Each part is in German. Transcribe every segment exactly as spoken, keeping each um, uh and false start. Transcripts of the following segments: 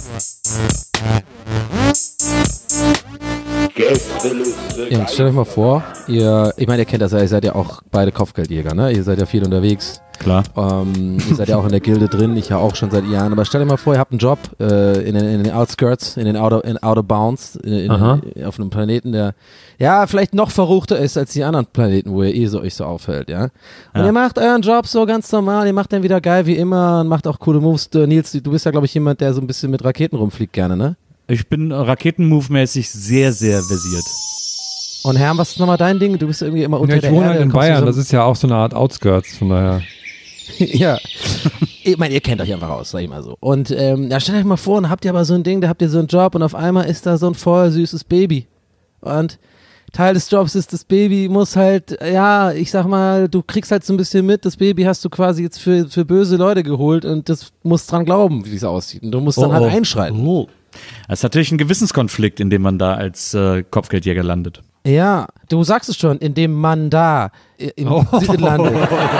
Ja, und stellt euch mal vor, ihr, ich meine, ihr kennt das ja, ihr seid ja auch beide Kopfgeldjäger, ne? Ihr seid ja viel unterwegs. Klar. Ähm, ihr seid ja auch in der Gilde drin, ich ja auch schon seit Jahren. Aber stellt euch mal vor, ihr habt einen Job äh, in, den, in den Outskirts, in den Outer, in Outer Bounds, in, in, in, auf einem Planeten, der ja vielleicht noch verruchter ist als die anderen Planeten, wo ihr eh so euch so auffällt, ja. Und ja. ihr macht euren Job so ganz normal, ihr macht den wieder geil wie immer und macht auch coole Moves. Nils, du bist ja, glaube ich, jemand, der so ein bisschen mit Raketen rumfliegt gerne, ne? Ich bin Raketen-Move-mäßig sehr, sehr versiert. Und Herm, was ist nochmal dein Ding? Du bist irgendwie immer unter ja, ich der wohne Erde. Halt in Bayern, so das ist ja auch so eine Art Outskirts, von daher. Ja, ich meine, ihr kennt euch einfach aus, sag ich mal so. Und ähm, ja, stellt euch mal vor, und habt ihr aber so ein Ding, da habt ihr so einen Job und auf einmal ist da so ein voll süßes Baby. Und Teil des Jobs ist, das Baby muss halt, ja, ich sag mal, du kriegst halt so ein bisschen mit, das Baby hast du quasi jetzt für, für böse Leute geholt und das musst dran glauben, wie es aussieht. Und du musst dann oh, halt oh. einschreiten. Oh. Das ist natürlich ein Gewissenskonflikt, in dem man da als äh, Kopfgeldjäger landet. Ja, du sagst es schon, in dem man da im oh. Süden landet.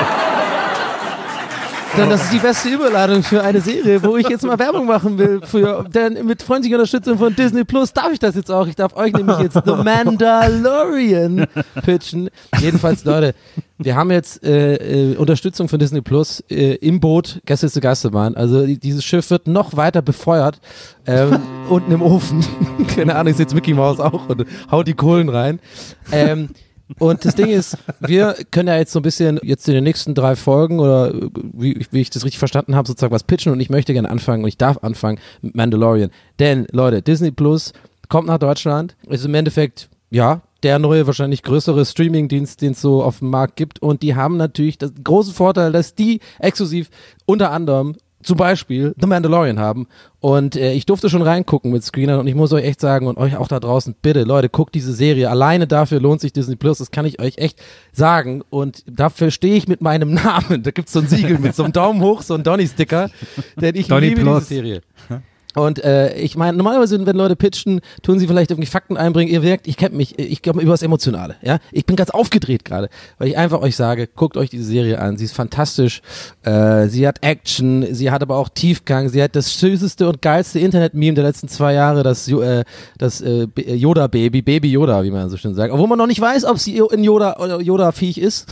Dann, das ist die beste Überladung für eine Serie, wo ich jetzt mal Werbung machen will. Für, denn mit freundlicher Unterstützung von Disney Plus darf ich das jetzt auch. Ich darf euch nämlich jetzt The Mandalorian pitchen. Jedenfalls, Leute, wir haben jetzt äh, äh, Unterstützung von Disney Plus äh, im Boot, Gäste ist der Geisterbahn. Also die, dieses Schiff wird noch weiter befeuert. Ähm, unten im Ofen. Keine Ahnung, ich sitze Mickey Mouse auch und haut die Kohlen rein. Ähm, Und das Ding ist, wir können ja jetzt so ein bisschen jetzt in den nächsten drei Folgen oder wie, wie ich das richtig verstanden habe, sozusagen was pitchen und ich möchte gerne anfangen und ich darf anfangen mit Mandalorian. Denn, Leute, Disney Plus kommt nach Deutschland, ist im Endeffekt, ja, der neue, wahrscheinlich größere Streaming-Dienst, den es so auf dem Markt gibt und die haben natürlich den großen Vorteil, dass die exklusiv unter anderem zum Beispiel The Mandalorian haben und äh, ich durfte schon reingucken mit Screenern und ich muss euch echt sagen und euch auch da draußen, bitte Leute, guckt diese Serie, alleine dafür lohnt sich Disney Plus, das kann ich euch echt sagen und dafür stehe ich mit meinem Namen, da gibt's so ein Siegel mit so einem Daumen hoch, so ein Donny-Sticker, denn ich Donny liebe Plus. diese Serie. Und äh, ich meine, normalerweise, wenn Leute pitchen, tun sie vielleicht irgendwie Fakten einbringen. Ihr wirkt, ich kennt mich, ich glaube über das Emotionale. Ja, ich bin ganz aufgedreht gerade, weil ich einfach euch sage, guckt euch diese Serie an. Sie ist fantastisch. Äh, sie hat Action, sie hat aber auch Tiefgang. Sie hat das süßeste und geilste Internet-Meme der letzten zwei Jahre, das, äh, das äh, Yoda-Baby, Baby Yoda, wie man so schön sagt. Obwohl man noch nicht weiß, ob sie in Yoda oder Yoda-Viech ist.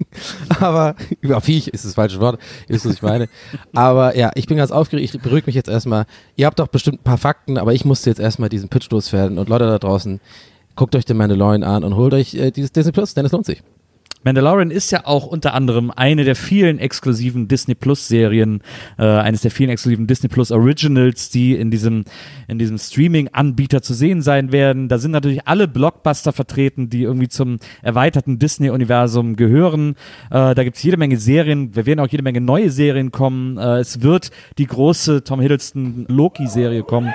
Aber, ja, Viech ist das falsche Wort, ihr wisst, was ich meine. Aber ja, ich bin ganz aufgeregt, ich beruhige mich jetzt erstmal. Ihr habt doch bestimmt ein paar Fakten, aber ich musste jetzt erstmal diesen Pitch loswerden. Und Leute da draußen, guckt euch den Mandalorian an und holt euch äh, dieses Disney Plus, denn es lohnt sich. Mandalorian ist ja auch unter anderem eine der vielen exklusiven Disney Plus Serien, äh, eines der vielen exklusiven Disney Plus Originals, die in diesem, in diesem Streaming-Anbieter zu sehen sein werden. Da sind natürlich alle Blockbuster vertreten, die irgendwie zum erweiterten Disney-Universum gehören. Äh, da gibt's jede Menge Serien, da werden auch jede Menge neue Serien kommen. Äh, es wird die große Tom Hiddleston Loki-Serie kommen,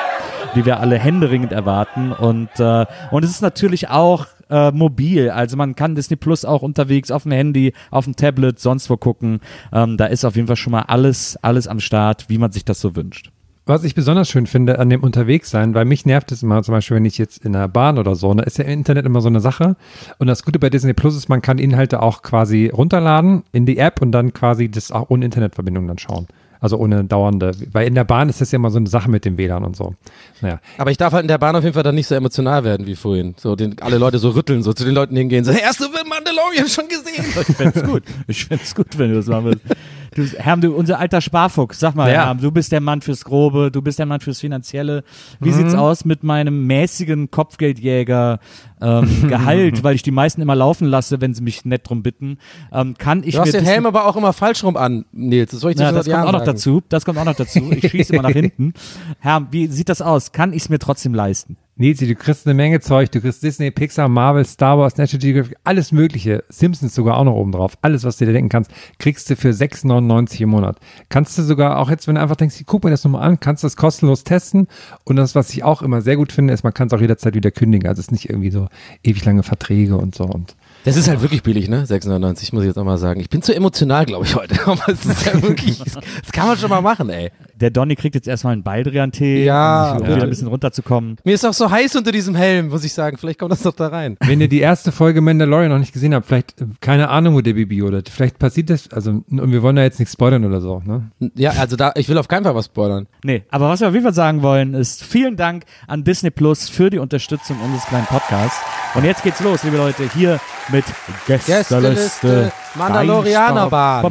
die wir alle händeringend erwarten. Und, äh, und es ist natürlich auch Äh, mobil, also man kann Disney Plus auch unterwegs auf dem Handy, auf dem Tablet, sonst wo gucken. Ähm, da ist auf jeden Fall schon mal alles, alles am Start, wie man sich das so wünscht. Was ich besonders schön finde an dem Unterwegssein, weil mich nervt es immer, zum Beispiel, wenn ich jetzt in der Bahn oder so, da ist ja im Internet immer so eine Sache. Und das Gute bei Disney Plus ist, man kann Inhalte auch quasi runterladen in die App und dann quasi das auch ohne Internetverbindung dann schauen. Also ohne dauernde, weil in der Bahn ist das ja immer so eine Sache mit dem W L A N und so. Naja. Aber ich darf halt in der Bahn auf jeden Fall dann nicht so emotional werden wie vorhin. So den, alle Leute so rütteln, so zu den Leuten hingehen, so, hast du Mandalorian schon gesehen? Ich fänd's gut. Ich fänd's gut, wenn du das machen willst. Du, Herm, du, unser alter Sparfuchs, sag mal, ja. Herm, du bist der Mann fürs Grobe, du bist der Mann fürs Finanzielle. Wie mhm. sieht's aus mit meinem mäßigen Kopfgeldjäger ähm, Gehalt, weil ich die meisten immer laufen lasse, wenn sie mich nett drum bitten. Ähm, kann ich du hast mir den Helm aber auch immer falsch rum an, Nils. Das soll ich dir ja, schon das seit kommt Jahren auch noch sagen. dazu. Das kommt auch noch dazu. Ich schieße immer nach hinten. Herm, wie sieht das aus? Kann ich es mir trotzdem leisten? Nils, du kriegst eine Menge Zeug, du kriegst Disney, Pixar, Marvel, Star Wars, National Geographic, alles mögliche, Simpsons sogar auch noch oben drauf, alles, was du dir denken kannst, kriegst du für sechs neunundneunzig im Monat. Kannst du sogar, auch jetzt, wenn du einfach denkst, guck mir das nochmal an, kannst du das kostenlos testen und das, was ich auch immer sehr gut finde, ist, man kann es auch jederzeit wieder kündigen, also es ist nicht irgendwie so ewig lange Verträge und so und das ist halt wirklich billig, ne? sechs neunundneunzig, muss ich jetzt auch mal sagen. Ich bin zu emotional, glaube ich, heute. Aber es ist ja wirklich, das kann man schon mal machen, ey. der Donny kriegt jetzt erstmal einen Baldrian-Tee, Ja, um bitte. wieder ein bisschen runterzukommen. Mir ist auch so heiß unter diesem Helm, muss ich sagen. Vielleicht kommt das doch da rein. Wenn ihr die erste Folge Mandalorian noch nicht gesehen habt, vielleicht, äh, keine Ahnung, wo der Baby oder vielleicht passiert das, also, und wir wollen da jetzt nicht spoilern oder so, ne? Ja, also da, ich will auf keinen Fall was spoilern. Nee, aber was wir auf jeden Fall sagen wollen, ist vielen Dank an Disney Plus für die Unterstützung unseres kleinen Podcasts. Und jetzt geht's los, liebe Leute, hier mit Gästeliste Gästeliste Mandalorianerbahn.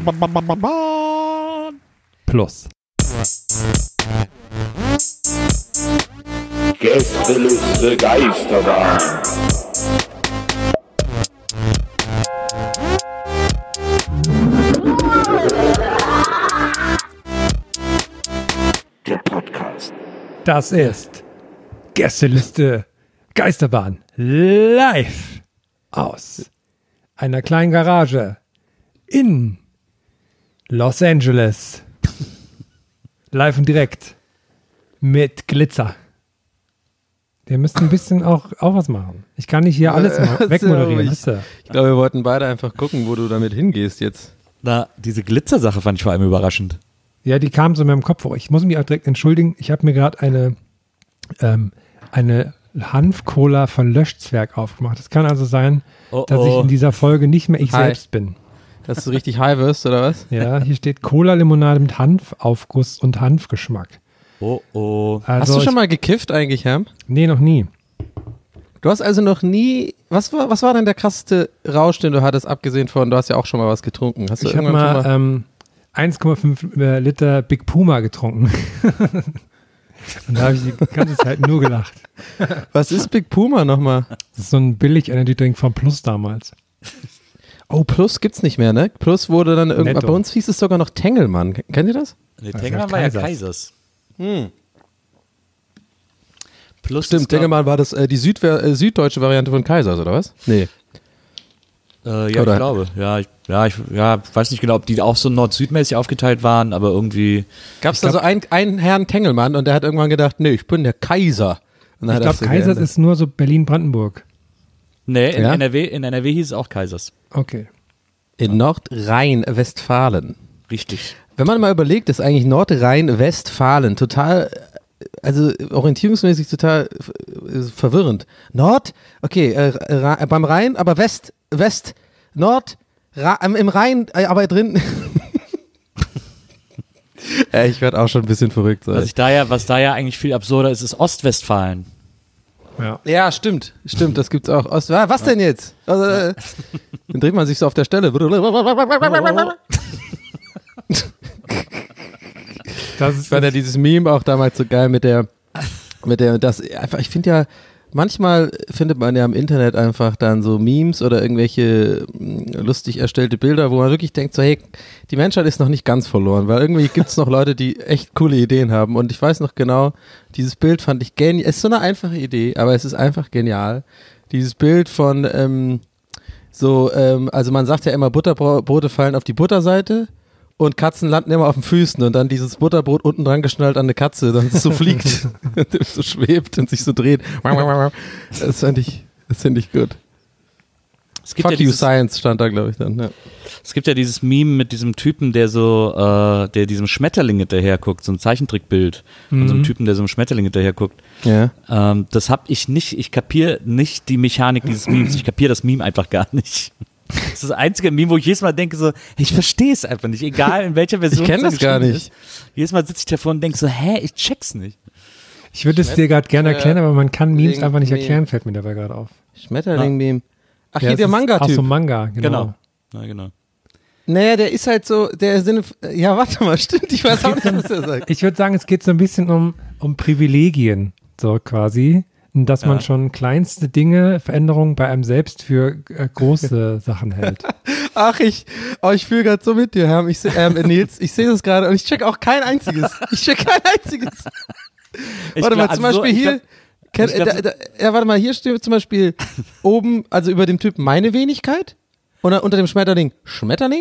Plus. Gästeliste Geisterbahn. Der Podcast. Das ist Gästeliste Geisterbahn live aus einer kleinen Garage in Los Angeles. Live und direkt mit Glitzer. Wir müssen ein bisschen auch, auch was machen. Ich kann nicht hier alles mal Äh, wegmoderieren. so, Weißt du? Ich glaube, wir wollten beide einfach gucken, wo du damit hingehst jetzt. Na, diese Glitzersache fand ich vor allem überraschend. Ja, die kam so in meinem Kopf hoch. Ich muss mich auch direkt entschuldigen. Ich habe mir gerade eine, ähm, eine Hanf-Cola von Löschzwerg aufgemacht. Es kann also sein, Oh, dass ich oh. in dieser Folge nicht mehr ich Hi. selbst bin. Dass du richtig high wirst, oder was? Ja, hier steht Cola-Limonade mit Hanfaufguss und Hanfgeschmack. Oh, oh. Also Hast du schon ich, mal gekifft eigentlich, Herr? Nee, noch nie. Du hast also noch nie, was war, was war denn der krasseste Rausch, den du hattest, abgesehen von, du hast ja auch schon mal was getrunken. Hast du Ich habe irgendwann mal, schon mal ähm, eins Komma fünf äh, Liter Big Puma getrunken. Und da habe ich die ganze Zeit nur gelacht. was ist Big Puma nochmal? Das ist so ein Billig-Energy-Drink von Plus damals. Oh, Plus gibt's nicht mehr, ne? Plus wurde dann irgendwann, Netto. bei uns hieß es sogar noch Tengelmann. Kennt ihr das? Nee, Das Tengelmann heißt war ja Kaisers. Kaisers. Hm. Plus Stimmt, ist, glaub- Tengelmann war das äh, die Südver äh, süddeutsche Variante von Kaisers, oder was? Nee. Äh, ja, Oder? ich glaube. Ja, ich, ja, ich ja, weiß nicht genau, ob die auch so nord-südmäßig aufgeteilt waren, aber irgendwie. Gab's da so einen, einen Herrn Tengelmann und der hat irgendwann gedacht, nee, ich bin der Kaiser. Und dann Ich hat er glaube, das so Kaisers geändert. ist nur so Berlin-Brandenburg. Nee, in Ja? N R W, in N R W hieß es auch Kaisers. Okay. in Nordrhein-Westfalen. Richtig. Wenn man mal überlegt, ist eigentlich Nordrhein-Westfalen total, also orientierungsmäßig total äh, verwirrend. Nord, okay, äh, Ra- beim Rhein, aber West, West, Nord, Ra- ähm, im Rhein, äh, aber drin. ja, ich werde auch schon ein bisschen verrückt Was, sein. ich da ja, was da ja eigentlich viel absurder ist, ist Ostwestfalen. Ja. Ja, stimmt, stimmt, das gibt's auch. Ost, ah, was denn jetzt? Also, äh, dann dreht man sich so auf der Stelle. Das Ich ist fand ja dieses Meme auch damals so geil mit der, mit der, das einfach, ich finde ja, manchmal findet man ja im Internet einfach dann so Memes oder irgendwelche mh, lustig erstellte Bilder, wo man wirklich denkt so, hey, die Menschheit ist noch nicht ganz verloren, weil irgendwie gibt's noch Leute, die echt coole Ideen haben und ich weiß noch genau, dieses Bild fand ich genial, es ist so eine einfache Idee, aber es ist einfach genial. Dieses Bild von, ähm, so, ähm, also man sagt ja immer, Butterbrote fallen auf die Butterseite. Und Katzen landen immer auf den Füßen und dann dieses Butterbrot unten dran geschnallt an eine Katze, dann es so fliegt, so schwebt und sich so dreht. Das fand ich, das finde ich gut. Es gibt, Fuck ja you dieses, Science stand da, glaube ich, dann. Ja. es gibt ja dieses Meme mit diesem Typen, der so, äh, der diesem Schmetterling hinterher guckt, so ein Zeichentrickbild von so einem Typen, der so einem Schmetterling hinterher guckt. Ja. Ähm, das hab ich nicht, ich kapiere nicht die Mechanik dieses Memes, ich kapiere das Meme einfach gar nicht. Das ist das einzige Meme, wo ich jedes Mal denke so, ich verstehe es einfach nicht, egal in welcher Version Ich kenn es das gar geschrieben nicht. ist. Jedes Mal sitze ich davor und denke so, hä, ich check's nicht. Ich würde es dir gerade gerne erklären, aber man kann Memes Legen- einfach nicht nee. erklären, fällt mir dabei gerade auf. Schmetterling-Meme. Ach, Ja, hier es der ist- Ach Manga-Typ. so, Manga, genau. Genau. Ja, genau. Naja, der ist halt so, der Sinne, ja, warte mal, stimmt, ich weiß auch nicht, was der sagt. Ich würde sagen, es geht so ein bisschen um, um Privilegien, so quasi. Und dass man Ja. schon kleinste Dinge, Veränderungen bei einem selbst für äh, große Sachen hält. Ach, ich, oh, ich fühle gerade so mit dir, Herr. Ich seh, ähm, Nils, ich sehe das gerade und ich check auch kein einziges. Ich check kein einziges. Ich Warte glaub, mal, zum also so- Beispiel ich hier. glaub- kenn, ich glaub, da, da, ja, warte mal, hier steht zum Beispiel oben, also über dem Typ meine Wenigkeit und dann unter dem Schmetterling Schmetterling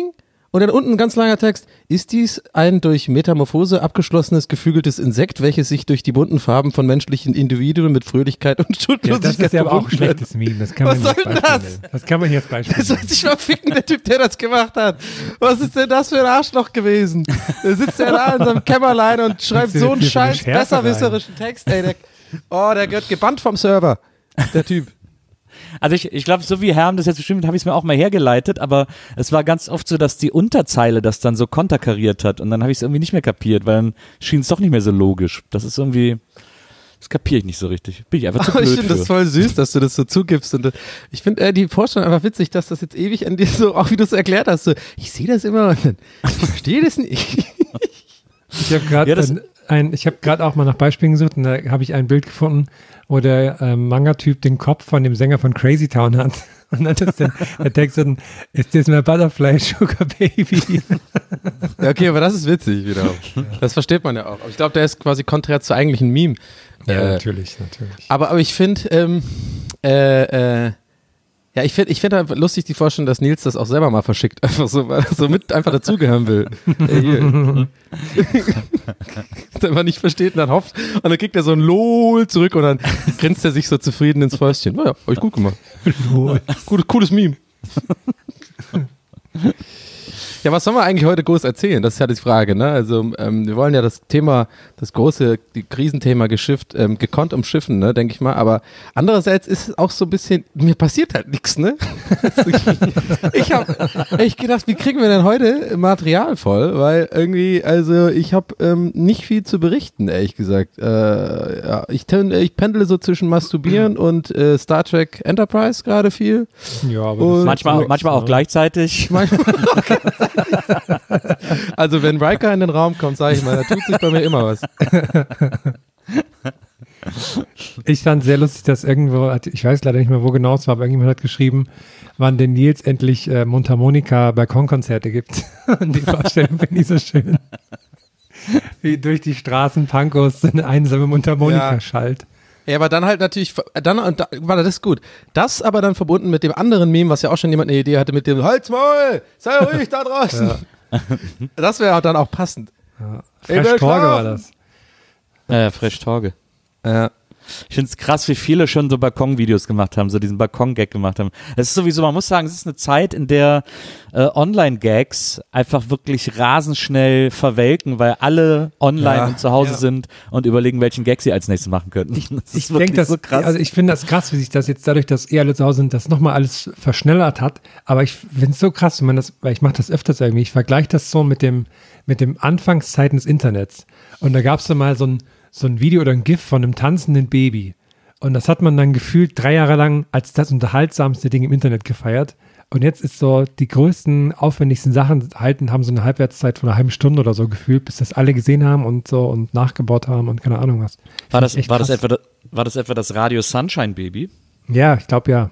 Und dann unten ein ganz langer Text. Ist dies ein durch Metamorphose abgeschlossenes, geflügeltes Insekt, welches sich durch die bunten Farben von menschlichen Individuen mit Fröhlichkeit und Ja, Schuldlosigkeit das ist ja aber auch ein verbunden wird? schlechtes Meme. Das kann Was man nicht soll als denn Beispiel das? nehmen. Das kann man hier als Beispiel Der soll nehmen. sich mal ficken, der Typ, der das gemacht hat. Was ist denn das für ein Arschloch gewesen? Da sitzt er da in seinem Kämmerlein und schreibt Willst du so einen jetzt hier so eine scheiß Schärfe besserwisserischen Text. Ey, der, oh, der wird gebannt vom Server, der Typ. Also ich, ich glaube, so wie Herm das jetzt bestimmt, habe ich es mir auch mal hergeleitet, aber es war ganz oft so, dass die Unterzeile das dann so konterkariert hat und dann habe ich es irgendwie nicht mehr kapiert, weil dann schien es doch nicht mehr so logisch. Das ist irgendwie, das kapiere ich nicht so richtig. Bin ich einfach zu Aber blöd ich finde für. das voll süß, dass du das so zugibst. Und ich finde äh, die Vorstellung einfach witzig, dass das jetzt ewig an dir so, auch wie du es erklärt hast, so, ich sehe das immer und dann, ich verstehe das nicht. Ich habe gerade Ja, das- ein, ein, ich habe gerade auch mal nach Beispielen gesucht und da habe ich ein Bild gefunden, wo der ähm, Manga-Typ den Kopf von dem Sänger von Crazy Town hat. Und dann ist der, der Text dann, ist das my Butterfly Sugar Baby? Ja, okay, aber das ist witzig wiederum. Das versteht man ja auch. Aber ich glaube, der ist quasi konträr zu eigentlichen Meme. Äh, natürlich, natürlich. Aber, aber ich finde, ähm, äh, äh, ja, ich finde ich find einfach lustig die Vorstellung, dass Nils das auch selber mal verschickt. Einfach so, weil er so mit einfach dazugehören will. Ey, hier. Das einfach nicht versteht und dann hofft. Und dann kriegt er so ein LOL zurück und dann grinst er sich so zufrieden ins Fäustchen. Naja, hab ich gut gemacht. LOL. Cooles, cooles Meme. Ja, was sollen wir eigentlich heute groß erzählen? Das ist ja die Frage, ne? Also ähm, wir wollen ja das Thema, das große, die Krisenthema geschifft, ähm, gekonnt umschiffen, ne, denke ich mal. Aber andererseits ist es auch so ein bisschen, mir passiert halt nichts, ne? Ich habe echt gedacht, wie kriegen wir denn heute Material voll? Weil irgendwie, also ich habe ähm, nicht viel zu berichten, ehrlich gesagt. Äh, ja, ich, ten, ich pendle so zwischen Masturbieren und äh, Star Trek Enterprise gerade viel. Ja, aber Und- das Manchmal, ist manchmal auch gleichzeitig. Also wenn Riker in den Raum kommt, sage ich mal, da tut sich bei mir immer was. Ich fand sehr lustig, dass irgendwo, hat- ich weiß leider nicht mehr, wo genau es war, aber irgendjemand hat geschrieben, wann denn Nils endlich äh, Mundharmonika Balkonkonzerte gibt. Und die Vorstellung finde ich so schön. Wie durch die Straßen Pankos eine einsame Mundharmonika Ja. schallt. Ja, aber dann halt natürlich, dann, und da, warte, das ist gut. Das aber dann verbunden mit dem anderen Meme, was ja auch schon jemand eine Idee hatte, mit dem Halt's Maul, sei ruhig da draußen. Das wäre dann auch passend. Ja. Ich will Fresh Torge war schlafen. das. Ja, Fresh Torge. Ja. Ich finde es krass, wie viele schon so Balkon-Videos gemacht haben, so diesen Balkon-Gag gemacht haben. Es ist sowieso, man muss sagen, es ist eine Zeit, in der äh, Online-Gags einfach wirklich rasend schnell verwelken, weil alle online Ja, und zu Hause ja. sind und überlegen, welchen Gag sie als nächstes machen könnten. Das Ich ist wirklich denke, das, so krass. also ich finde das krass, wie sich das jetzt dadurch, dass eh alle zu Hause sind, das nochmal alles verschnellert hat. Aber ich finde es so krass, wenn man das, weil ich mache das öfters irgendwie, ich vergleiche das so mit dem, mit dem Anfangszeiten des Internets. Und da gab es so mal so ein, so ein Video oder ein GIF von einem tanzenden Baby. Und das hat man dann gefühlt drei Jahre lang als das unterhaltsamste Ding im Internet gefeiert. Und jetzt ist so, die größten, aufwendigsten Sachen halten, haben so eine Halbwertszeit von einer halben Stunde oder so gefühlt, bis das alle gesehen haben und so und nachgebaut haben und keine Ahnung was. war, Find das, ich echt war, das krass. etwa, war das etwa das Radio Sunshine Baby? Ja, ich glaube ja.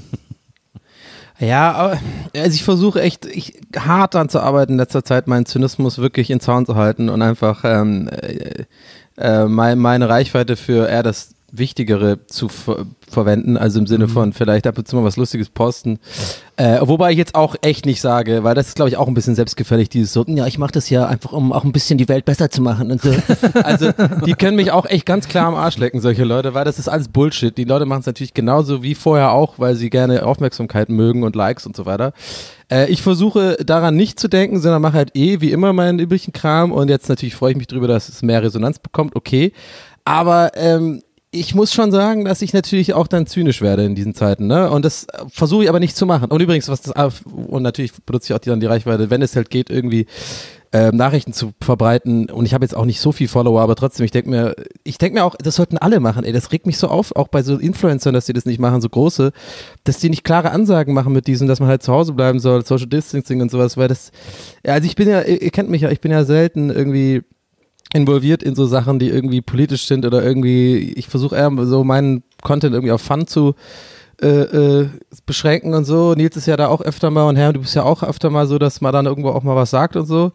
Ja, aber also ich versuche echt ich, hart daran zu arbeiten, in letzter Zeit meinen Zynismus wirklich in Zaun zu halten und einfach ähm, äh, äh, mein, meine Reichweite für eher das Wichtigere zu ver verwenden, also im Sinne von vielleicht ab und zu mal was Lustiges posten. Äh, wobei ich jetzt auch echt nicht sage, weil das ist, glaube ich, auch ein bisschen selbstgefällig, dieses so, ja, ich mache das ja einfach, um auch ein bisschen die Welt besser zu machen und so. Also die können mich auch echt ganz klar am Arsch lecken, solche Leute, weil das ist alles Bullshit. Die Leute machen es natürlich genauso wie vorher auch, weil sie gerne Aufmerksamkeit mögen und Likes und so weiter. Äh, ich versuche daran nicht zu denken, sondern mache halt eh wie immer meinen üblichen Kram und jetzt natürlich freue ich mich drüber, dass es mehr Resonanz bekommt, okay. Aber ähm, ich muss schon sagen, dass ich natürlich auch dann zynisch werde in diesen Zeiten, ne? Und das äh, versuche ich aber nicht zu machen. Und übrigens, was das und natürlich benutze ich auch die, dann die Reichweite, wenn es halt geht, irgendwie äh, Nachrichten zu verbreiten. Und ich habe jetzt auch nicht so viel Follower, aber trotzdem, ich denke mir, ich denke mir auch, das sollten alle machen. Ey, das regt mich so auf, auch bei so Influencern, dass die das nicht machen, so große, dass die nicht klare Ansagen machen mit diesem, dass man halt zu Hause bleiben soll, Social Distancing und sowas, weil das, ja, also ich bin ja, ihr, ihr kennt mich ja, ich bin ja selten irgendwie involviert in so Sachen, die irgendwie politisch sind oder irgendwie, ich versuche eher so meinen Content irgendwie auf Fun zu äh, äh, beschränken und so. Nils ist ja da auch öfter mal und Herr, du bist ja auch öfter mal so, dass man dann irgendwo auch mal was sagt und so.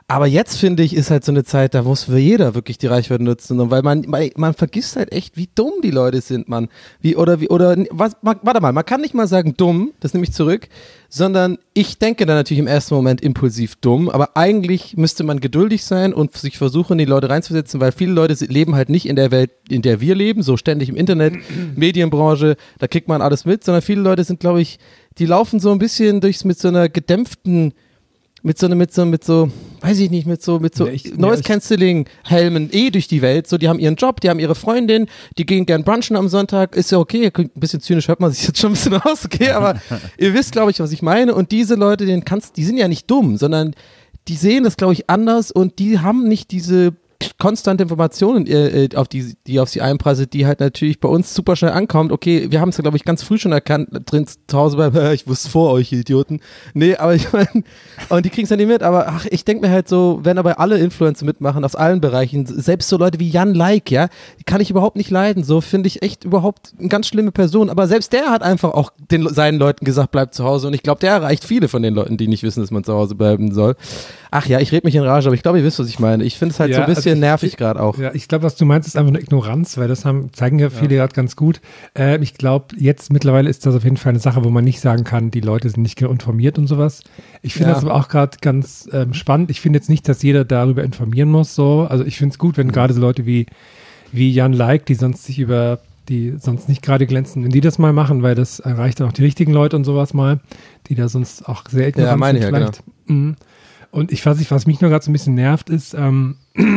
Aber jetzt, finde ich, ist halt so eine Zeit, da muss für jeder wirklich die Reichweite nutzen. Und weil man, man, man vergisst halt echt, wie dumm die Leute sind, man. Wie, oder wie, oder, was, warte mal, man kann nicht mal sagen dumm, das nehme ich zurück, sondern ich denke dann natürlich im ersten Moment impulsiv dumm, aber eigentlich müsste man geduldig sein und sich versuchen, die Leute reinzusetzen, weil viele Leute leben halt nicht in der Welt, in der wir leben, so ständig im Internet, Medienbranche, da kriegt man alles mit, sondern viele Leute sind, glaube ich, die laufen so ein bisschen durchs, mit so einer gedämpften, mit so, mit so, mit so, weiß ich nicht, mit so, mit so Ja, ich- Noise ja, ich- Cancelling Helmen eh durch die Welt. So, die haben ihren Job, die haben ihre Freundin, die gehen gern brunchen am Sonntag. Ist ja okay, ein bisschen zynisch hört man sich jetzt schon ein bisschen raus, okay, aber ihr wisst, glaube ich, was ich meine. Und diese Leute, denen kannst, die sind ja nicht dumm, sondern die sehen das, glaube ich, anders und die haben nicht diese konstante Informationen, äh, auf die, die auf sie einprasselt, die halt natürlich bei uns super schnell ankommt. Okay, wir haben es ja, glaube ich, ganz früh schon erkannt, drin zu Hause beim, äh, ich wusste vor euch, ihr Idioten. Nee, aber ich meine, und die kriegen es ja nicht mit, aber ach, ich denke mir halt so, wenn aber alle Influencer mitmachen, aus allen Bereichen, selbst so Leute wie Jan Like, ja, die kann ich überhaupt nicht leiden, so finde ich echt überhaupt eine ganz schlimme Person, aber selbst der hat einfach auch den, seinen Leuten gesagt, bleibt zu Hause und ich glaube, der erreicht viele von den Leuten, die nicht wissen, dass man zu Hause bleiben soll. Ach ja, ich rede mich in Rage, aber ich glaube, ihr wisst, was ich meine. Ich finde es halt Ja, so ein bisschen also ich- nervig gerade auch. Ja, ich glaube, was du meinst, ist einfach nur Ignoranz, weil das haben, zeigen ja viele gerade ganz gut. Äh, ich glaube, jetzt mittlerweile ist das auf jeden Fall eine Sache, wo man nicht sagen kann, die Leute sind nicht genug informiert und sowas. Ich finde Ja. das aber auch gerade ganz ähm, spannend. Ich finde jetzt nicht, dass jeder darüber informieren muss. So. Also ich finde es gut, wenn gerade so Leute wie, wie Jan Like, die sonst sich über, die sonst nicht gerade glänzen, wenn die das mal machen, weil das erreicht dann auch die richtigen Leute und sowas mal, die da sonst auch sehr ignorant meine sind ich ja, vielleicht. Mhm. Und ich weiß nicht, was mich nur gerade so ein bisschen nervt, ist, ähm,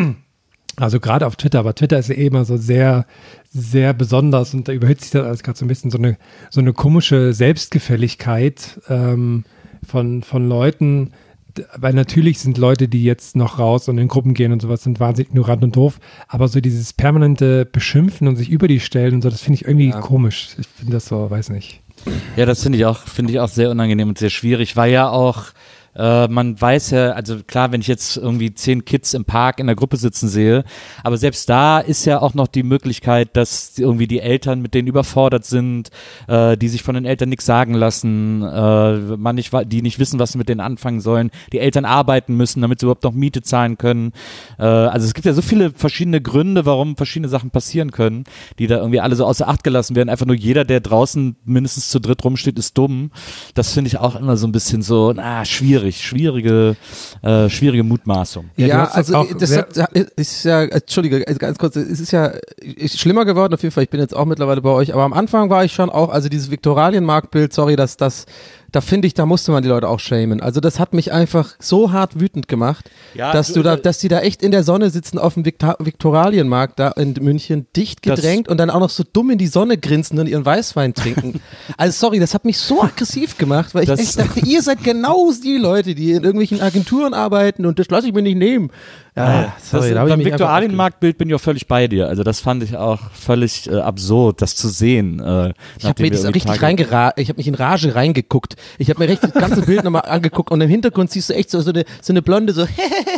also gerade auf Twitter, aber Twitter ist ja eh immer so sehr, sehr besonders und da überhitzt sich das alles gerade so ein bisschen so eine, so eine komische Selbstgefälligkeit ähm, von, von Leuten, d- weil natürlich sind Leute, die jetzt noch raus und in Gruppen gehen und sowas, sind wahnsinnig ignorant und doof, aber so dieses permanente Beschimpfen und sich über die stellen und so, das finde ich irgendwie Ja. komisch. Ich finde das so, weiß nicht. Ja, das finde ich auch, finde ich auch sehr unangenehm und sehr schwierig, weil ja auch äh, man weiß ja, also klar, wenn ich jetzt irgendwie zehn Kids im Park in der Gruppe sitzen sehe, aber selbst da ist ja auch noch die Möglichkeit, dass irgendwie die Eltern mit denen überfordert sind, äh, die sich von den Eltern nichts sagen lassen, äh, man nicht, wa- die nicht wissen, was sie mit denen anfangen sollen, die Eltern arbeiten müssen, damit sie überhaupt noch Miete zahlen können. Äh, also es gibt ja so viele verschiedene Gründe, warum verschiedene Sachen passieren können, die da irgendwie alle so außer Acht gelassen werden. Einfach nur jeder, der draußen mindestens zu dritt rumsteht, ist dumm. Das finde ich auch immer so ein bisschen so, na, schwierig, schwierige, äh, schwierige Mutmaßung. Ja, Ja, du hast also auch das sehr- hat, ist ja, Entschuldige, also ganz kurz, es ist ja ist schlimmer geworden auf jeden Fall, ich bin jetzt auch mittlerweile bei euch, aber am Anfang war ich schon auch, also dieses Viktualienmarktbild, sorry, dass das, da finde ich, da musste man die Leute auch shamen. Also das hat mich einfach so hart wütend gemacht, Ja, dass du- du da, dass die da echt in der Sonne sitzen auf dem Vikta- Viktualienmarkt da in München, dicht Das- gedrängt und dann auch noch so dumm in die Sonne grinsen und ihren Weißwein trinken. Also sorry, das hat mich so aggressiv gemacht, weil ich Das- echt dachte, ihr seid genau die Leute, die in irgendwelchen Agenturen arbeiten und das lasse ich mir nicht nehmen. Ja, sorry, das, da hab ich beim mich einfach Viktualienmarktbild bin ich auch völlig bei dir. Also das fand ich auch völlig äh, absurd, das zu sehen. Äh, Ich habe mir das richtig reingera ich habe mich in Rage reingeguckt. Ich habe mir richtig das ganze Bild nochmal angeguckt und im Hintergrund siehst du echt so, so, eine, so eine Blonde, so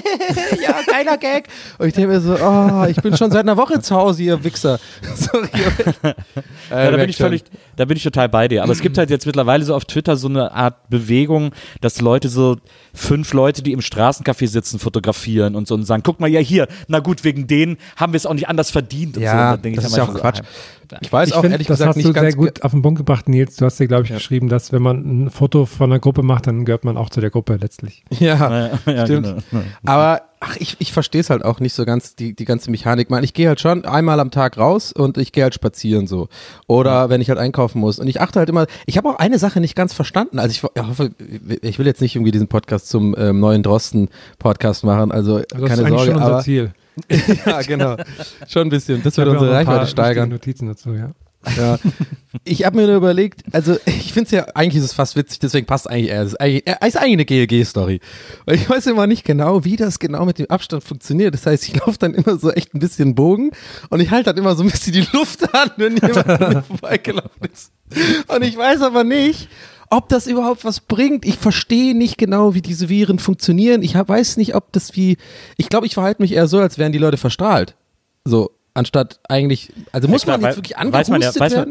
ja, geiler Gag. Und ich denke mir so, oh, ich bin schon seit einer Woche zu Hause, ihr Wichser. Sorry. Ja, da bin ich völlig, da bin ich total bei dir. Aber es gibt halt jetzt mittlerweile so auf Twitter so eine Art Bewegung, dass Leute so fünf Leute, die im Straßencafé sitzen, fotografieren und so und sagen, guck mal, ja hier, na gut, wegen denen haben wir es auch nicht anders verdient. Und so. Und Ja, dann denk ich das dann ist ja auch manchmal so, Quatsch. ah, Ich weiß Ich auch finde, ehrlich das gesagt hast nicht du ganz sehr gut auf den Punkt gebracht, Nils. Du hast ja, glaube ich, geschrieben, dass wenn man ein Foto von einer Gruppe macht, dann gehört man auch zu der Gruppe letztlich. Ja, Ja, ja, stimmt. genau. Aber ach, ich, ich verstehe es halt auch nicht so ganz, die, die ganze Mechanik. Man, ich gehe halt schon einmal am Tag raus und ich gehe halt spazieren so. Oder wenn ich halt einkaufen muss. Und ich achte halt immer, ich habe auch eine Sache nicht ganz verstanden. Also ich ja, hoffe, ich will jetzt nicht irgendwie diesen Podcast zum ähm, neuen Drosten-Podcast machen, also, Also das keine ist eigentlich Sorge. schon unser Aber, Ziel. ja, genau. Schon ein bisschen. Das Ich wird habe unsere auch noch ein paar Reichweite steigern. wichtige Notizen dazu, ja. Ja. Ich habe mir nur überlegt, also ich finde es ja, eigentlich ist es fast witzig, deswegen passt eigentlich eher, es ist eigentlich, äh, ist eigentlich eine G L G-Story. Weil ich weiß immer nicht genau, wie das genau mit dem Abstand funktioniert. Das heißt, ich laufe dann immer so echt ein bisschen Bogen und ich halte dann immer so ein bisschen die Luft an, wenn jemand an mir vorbeigelaufen ist. Und ich weiß aber nicht, ob das überhaupt was bringt. Ich verstehe nicht genau, wie diese Viren funktionieren. Ich hab, weiß nicht, ob das wie, ich glaube, ich verhalte mich eher so, als wären die Leute verstrahlt. So. Anstatt eigentlich, also muss klar, man jetzt wei- wirklich weiß man ja, angehustet weiß man- werden?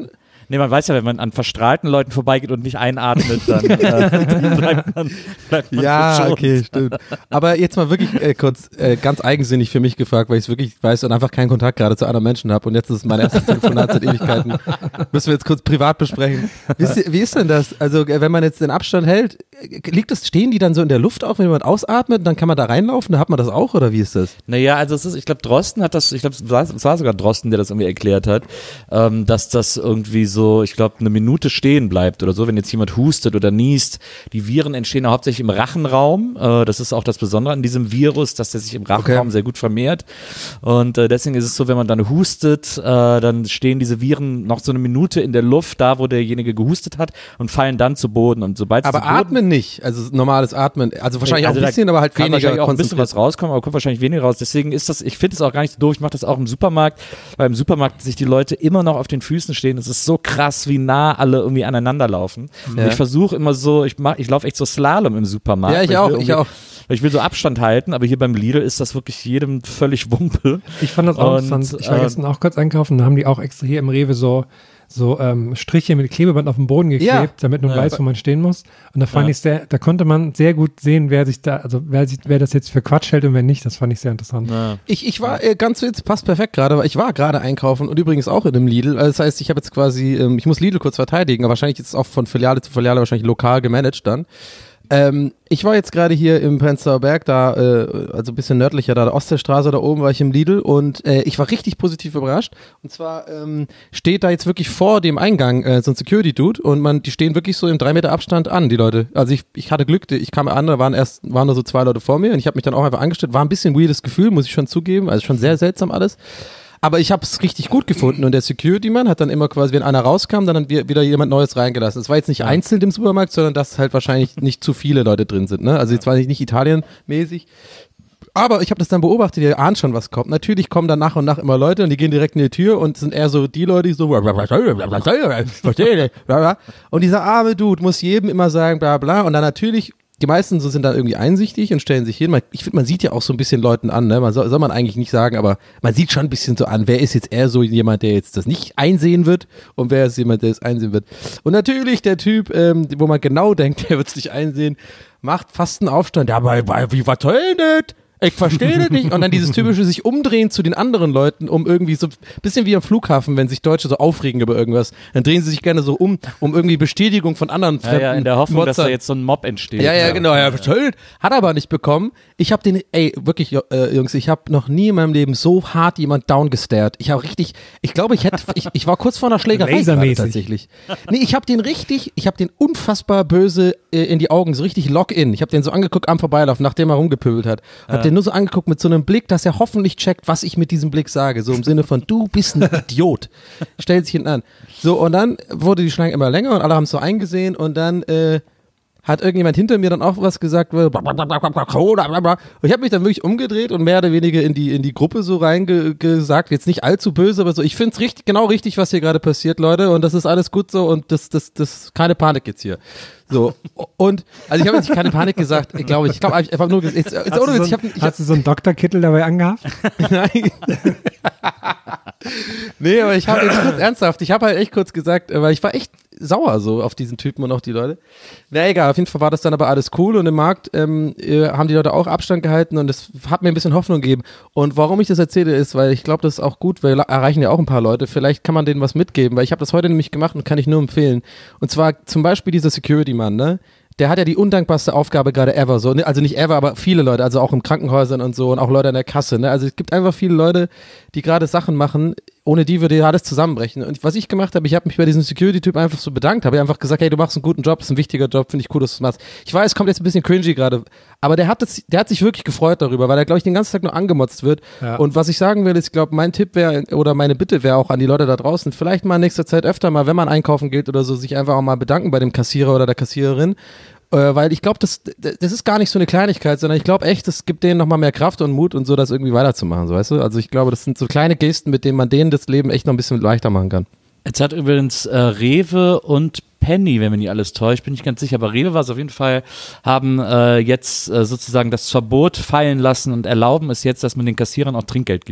Nee, man weiß ja, wenn man an verstrahlten Leuten vorbeigeht und nicht einatmet, dann äh, bleibt man, bleibt man Ja, verschont. okay, stimmt. Aber jetzt mal wirklich äh, kurz, äh, ganz eigensinnig für mich gefragt, weil ich es wirklich weiß und einfach keinen Kontakt gerade zu anderen Menschen habe und jetzt ist es mein erstes Telefonat seit Ewigkeiten. Müssen wir jetzt kurz privat besprechen. Wie ist, wie ist denn das? Also, äh, wenn man jetzt den Abstand hält, äh, liegt das, stehen die dann so in der Luft auch, wenn jemand ausatmet, dann kann man da reinlaufen, da hat man das auch oder wie ist das? Naja, also es ist, ich glaube, Drosten hat das, ich glaube, es war, es war sogar Drosten, der das irgendwie erklärt hat, ähm, dass das irgendwie so, ich glaube, eine Minute stehen bleibt oder so, wenn jetzt jemand hustet oder niest. Die Viren entstehen ja hauptsächlich im Rachenraum. Äh, das ist auch das Besondere an diesem Virus, dass der sich im Rachenraum Okay. sehr gut vermehrt. Und äh, deswegen ist es so, wenn man dann hustet, äh, dann stehen diese Viren noch so eine Minute in der Luft, da wo derjenige gehustet hat und fallen dann zu Boden. Und sobald sie Aber zu Boden atmen nicht, also normales Atmen, also wahrscheinlich Also auch da ein bisschen, aber halt kann weniger wahrscheinlich auch ein bisschen konzentriert. was rauskommen, aber kommt wahrscheinlich weniger raus. Deswegen ist das, ich finde es auch gar nicht so doof. Ich mache das auch im Supermarkt, weil im Supermarkt sich die Leute immer noch auf den Füßen stehen. Es ist so krass, wie nah alle irgendwie aneinander laufen. Ja. Und ich versuche immer so, ich mach, ich laufe echt so Slalom im Supermarkt. Ja, ich weil auch, will ich irgendwie- auch. Weil ich will so Abstand halten, aber hier beim Lidl ist das wirklich jedem völlig Wumpe. Ich fand das auch Und, interessant. Ich war äh, gestern auch kurz einkaufen, da haben die auch extra hier im Rewe so, so ähm, Striche mit Klebeband auf den Boden geklebt, Ja. damit man Ja. weiß, wo man stehen muss. Und da fand Ja. ich sehr, da konnte man sehr gut sehen, wer sich da, also wer, sich, wer das jetzt für Quatsch hält und wer nicht. Das fand ich sehr interessant. Ja. Ich, ich war äh, ganz jetzt passt perfekt gerade, weil ich war gerade einkaufen und übrigens auch in einem Lidl. Also das heißt, ich habe jetzt quasi, ähm, ich muss Lidl kurz verteidigen, aber wahrscheinlich ist es auch von Filiale zu Filiale wahrscheinlich lokal gemanagt dann. Ähm, ich war jetzt gerade hier im Prenzlauer Berg, da, äh, also ein bisschen nördlicher, da der Ostseestraße, da oben war ich im Lidl und äh, ich war richtig positiv überrascht. Und zwar ähm, steht da jetzt wirklich vor dem Eingang äh, so ein Security-Dude und man, die stehen wirklich so im drei Meter Abstand an, die Leute. Also ich, ich hatte Glück, ich kam an, da waren erst, waren nur so zwei Leute vor mir und ich habe mich dann auch einfach angestellt. War ein bisschen weirdes Gefühl, muss ich schon zugeben, also schon sehr seltsam alles. Aber ich habe es richtig gut gefunden und der Security-Mann hat dann immer quasi, wenn einer rauskam, dann hat wir- wieder jemand Neues reingelassen. Es war jetzt nicht einzeln im Supermarkt, sondern dass halt wahrscheinlich nicht zu viele Leute drin sind. Ne? Also jetzt war nicht, nicht Italien-mäßig. Aber ich habe das dann beobachtet, ihr ahnt schon, was kommt. Natürlich kommen dann nach und nach immer Leute und die gehen direkt in die Tür und sind eher so die Leute, die so und dieser arme Dude muss jedem immer sagen, bla bla. Und dann natürlich, die meisten so sind dann irgendwie einsichtig und stellen sich hin. Man, ich finde, man sieht ja auch so ein bisschen Leuten an, ne? Man soll, soll man eigentlich nicht sagen, aber man sieht schon ein bisschen so an, wer ist jetzt eher so jemand, der jetzt das nicht einsehen wird und wer ist jemand, der es einsehen wird. Und natürlich der Typ, ähm, wo man genau denkt, der wird es nicht einsehen, macht fast einen Aufstand. Ja, aber wie was soll denn das? Ich verstehe das nicht. Und dann dieses typische sich umdrehen zu den anderen Leuten, um irgendwie so, bisschen wie am Flughafen, wenn sich Deutsche so aufregen über irgendwas, dann drehen sie sich gerne so um, um irgendwie Bestätigung von anderen Ja, Fremden. ja, in der Hoffnung, dass Motzer- da jetzt so ein Mob entsteht. ja, ja, genau. Ja, toll. Hat aber nicht bekommen. Ich habe den, ey, wirklich, äh, Jungs, ich habe noch nie in meinem Leben so hart jemand downgestarrt. Ich habe richtig, ich glaube, ich hätte, ich, ich war kurz vor einer Schlägerei gerade Lasermäßig. tatsächlich. Nee, ich habe den richtig, ich habe den unfassbar böse äh, in die Augen, so richtig lock-in. Ich habe den so angeguckt am Vorbeilaufen, nachdem er rumgepöbelt hat. Hab den nur so angeguckt mit so einem Blick, dass er hoffentlich checkt, was ich mit diesem Blick sage. So im Sinne von, du bist ein Idiot. Stellt sich hinten an. So, und dann wurde die Schlange immer länger und alle haben es so eingesehen und dann, äh, hat irgendjemand hinter mir dann auch was gesagt. Und ich habe mich dann wirklich umgedreht und mehr oder weniger in die in die Gruppe so reingesagt, jetzt nicht allzu böse, aber so, ich finde es richtig, genau richtig, was hier gerade passiert, Leute, und das ist alles gut so und das, das, das, keine Panik jetzt hier. So, und, also ich habe jetzt nicht keine Panik gesagt, ich glaube, ich glaube einfach nur, jetzt, jetzt, Hast, ohne du, Witz, so ich ein, habe ich hast du so einen Doktorkittel dabei angehabt? Nein. Nee, aber ich habe jetzt kurz ernsthaft, ich habe halt echt kurz gesagt, äh, weil ich war echt sauer so auf diesen Typen und auf die Leute. Na egal, auf jeden Fall war das dann aber alles cool und im Markt ähm, äh, haben die Leute auch Abstand gehalten und das hat mir ein bisschen Hoffnung gegeben. Und warum ich das erzähle ist, weil ich glaube, das ist auch gut, weil wir erreichen ja auch ein paar Leute, vielleicht kann man denen was mitgeben, weil ich habe das heute nämlich gemacht und kann ich nur empfehlen. Und zwar zum Beispiel dieser Security-Mann, ne? Der hat ja die undankbarste Aufgabe gerade ever, so, ne? Also nicht ever, aber viele Leute, also auch in Krankenhäusern und so und auch Leute an der Kasse, ne? Also es gibt einfach viele Leute, die gerade Sachen machen, ohne die würde ja alles zusammenbrechen. Und was ich gemacht habe, ich habe mich bei diesem Security-Typ einfach so bedankt, habe einfach gesagt, hey, du machst einen guten Job, ist ein wichtiger Job, finde ich cool, dass du es machst. Ich weiß, es kommt jetzt ein bisschen cringy gerade, aber der hat, das, der hat sich wirklich gefreut darüber, weil er, glaube ich, den ganzen Tag nur angemotzt wird. Ja. Und was ich sagen will, ist, ich glaube, mein Tipp wäre, oder meine Bitte wäre auch an die Leute da draußen, vielleicht mal in nächster Zeit öfter mal, wenn man einkaufen geht oder so, sich einfach auch mal bedanken bei dem Kassierer oder der Kassiererin. Äh, weil ich glaube, das, das ist gar nicht so eine Kleinigkeit, sondern ich glaube echt, das gibt denen nochmal mehr Kraft und Mut und so, das irgendwie weiterzumachen, so weißt du? Also ich glaube, das sind so kleine Gesten, mit denen man denen das Leben echt noch ein bisschen leichter machen kann. Jetzt hat übrigens äh, Rewe und Penny, wenn mich nicht alles täuscht, bin ich ganz sicher, aber Rewe war es auf jeden Fall, haben äh, jetzt äh, sozusagen das Verbot fallen lassen und erlauben es jetzt, dass man den Kassierern auch Trinkgeld gibt.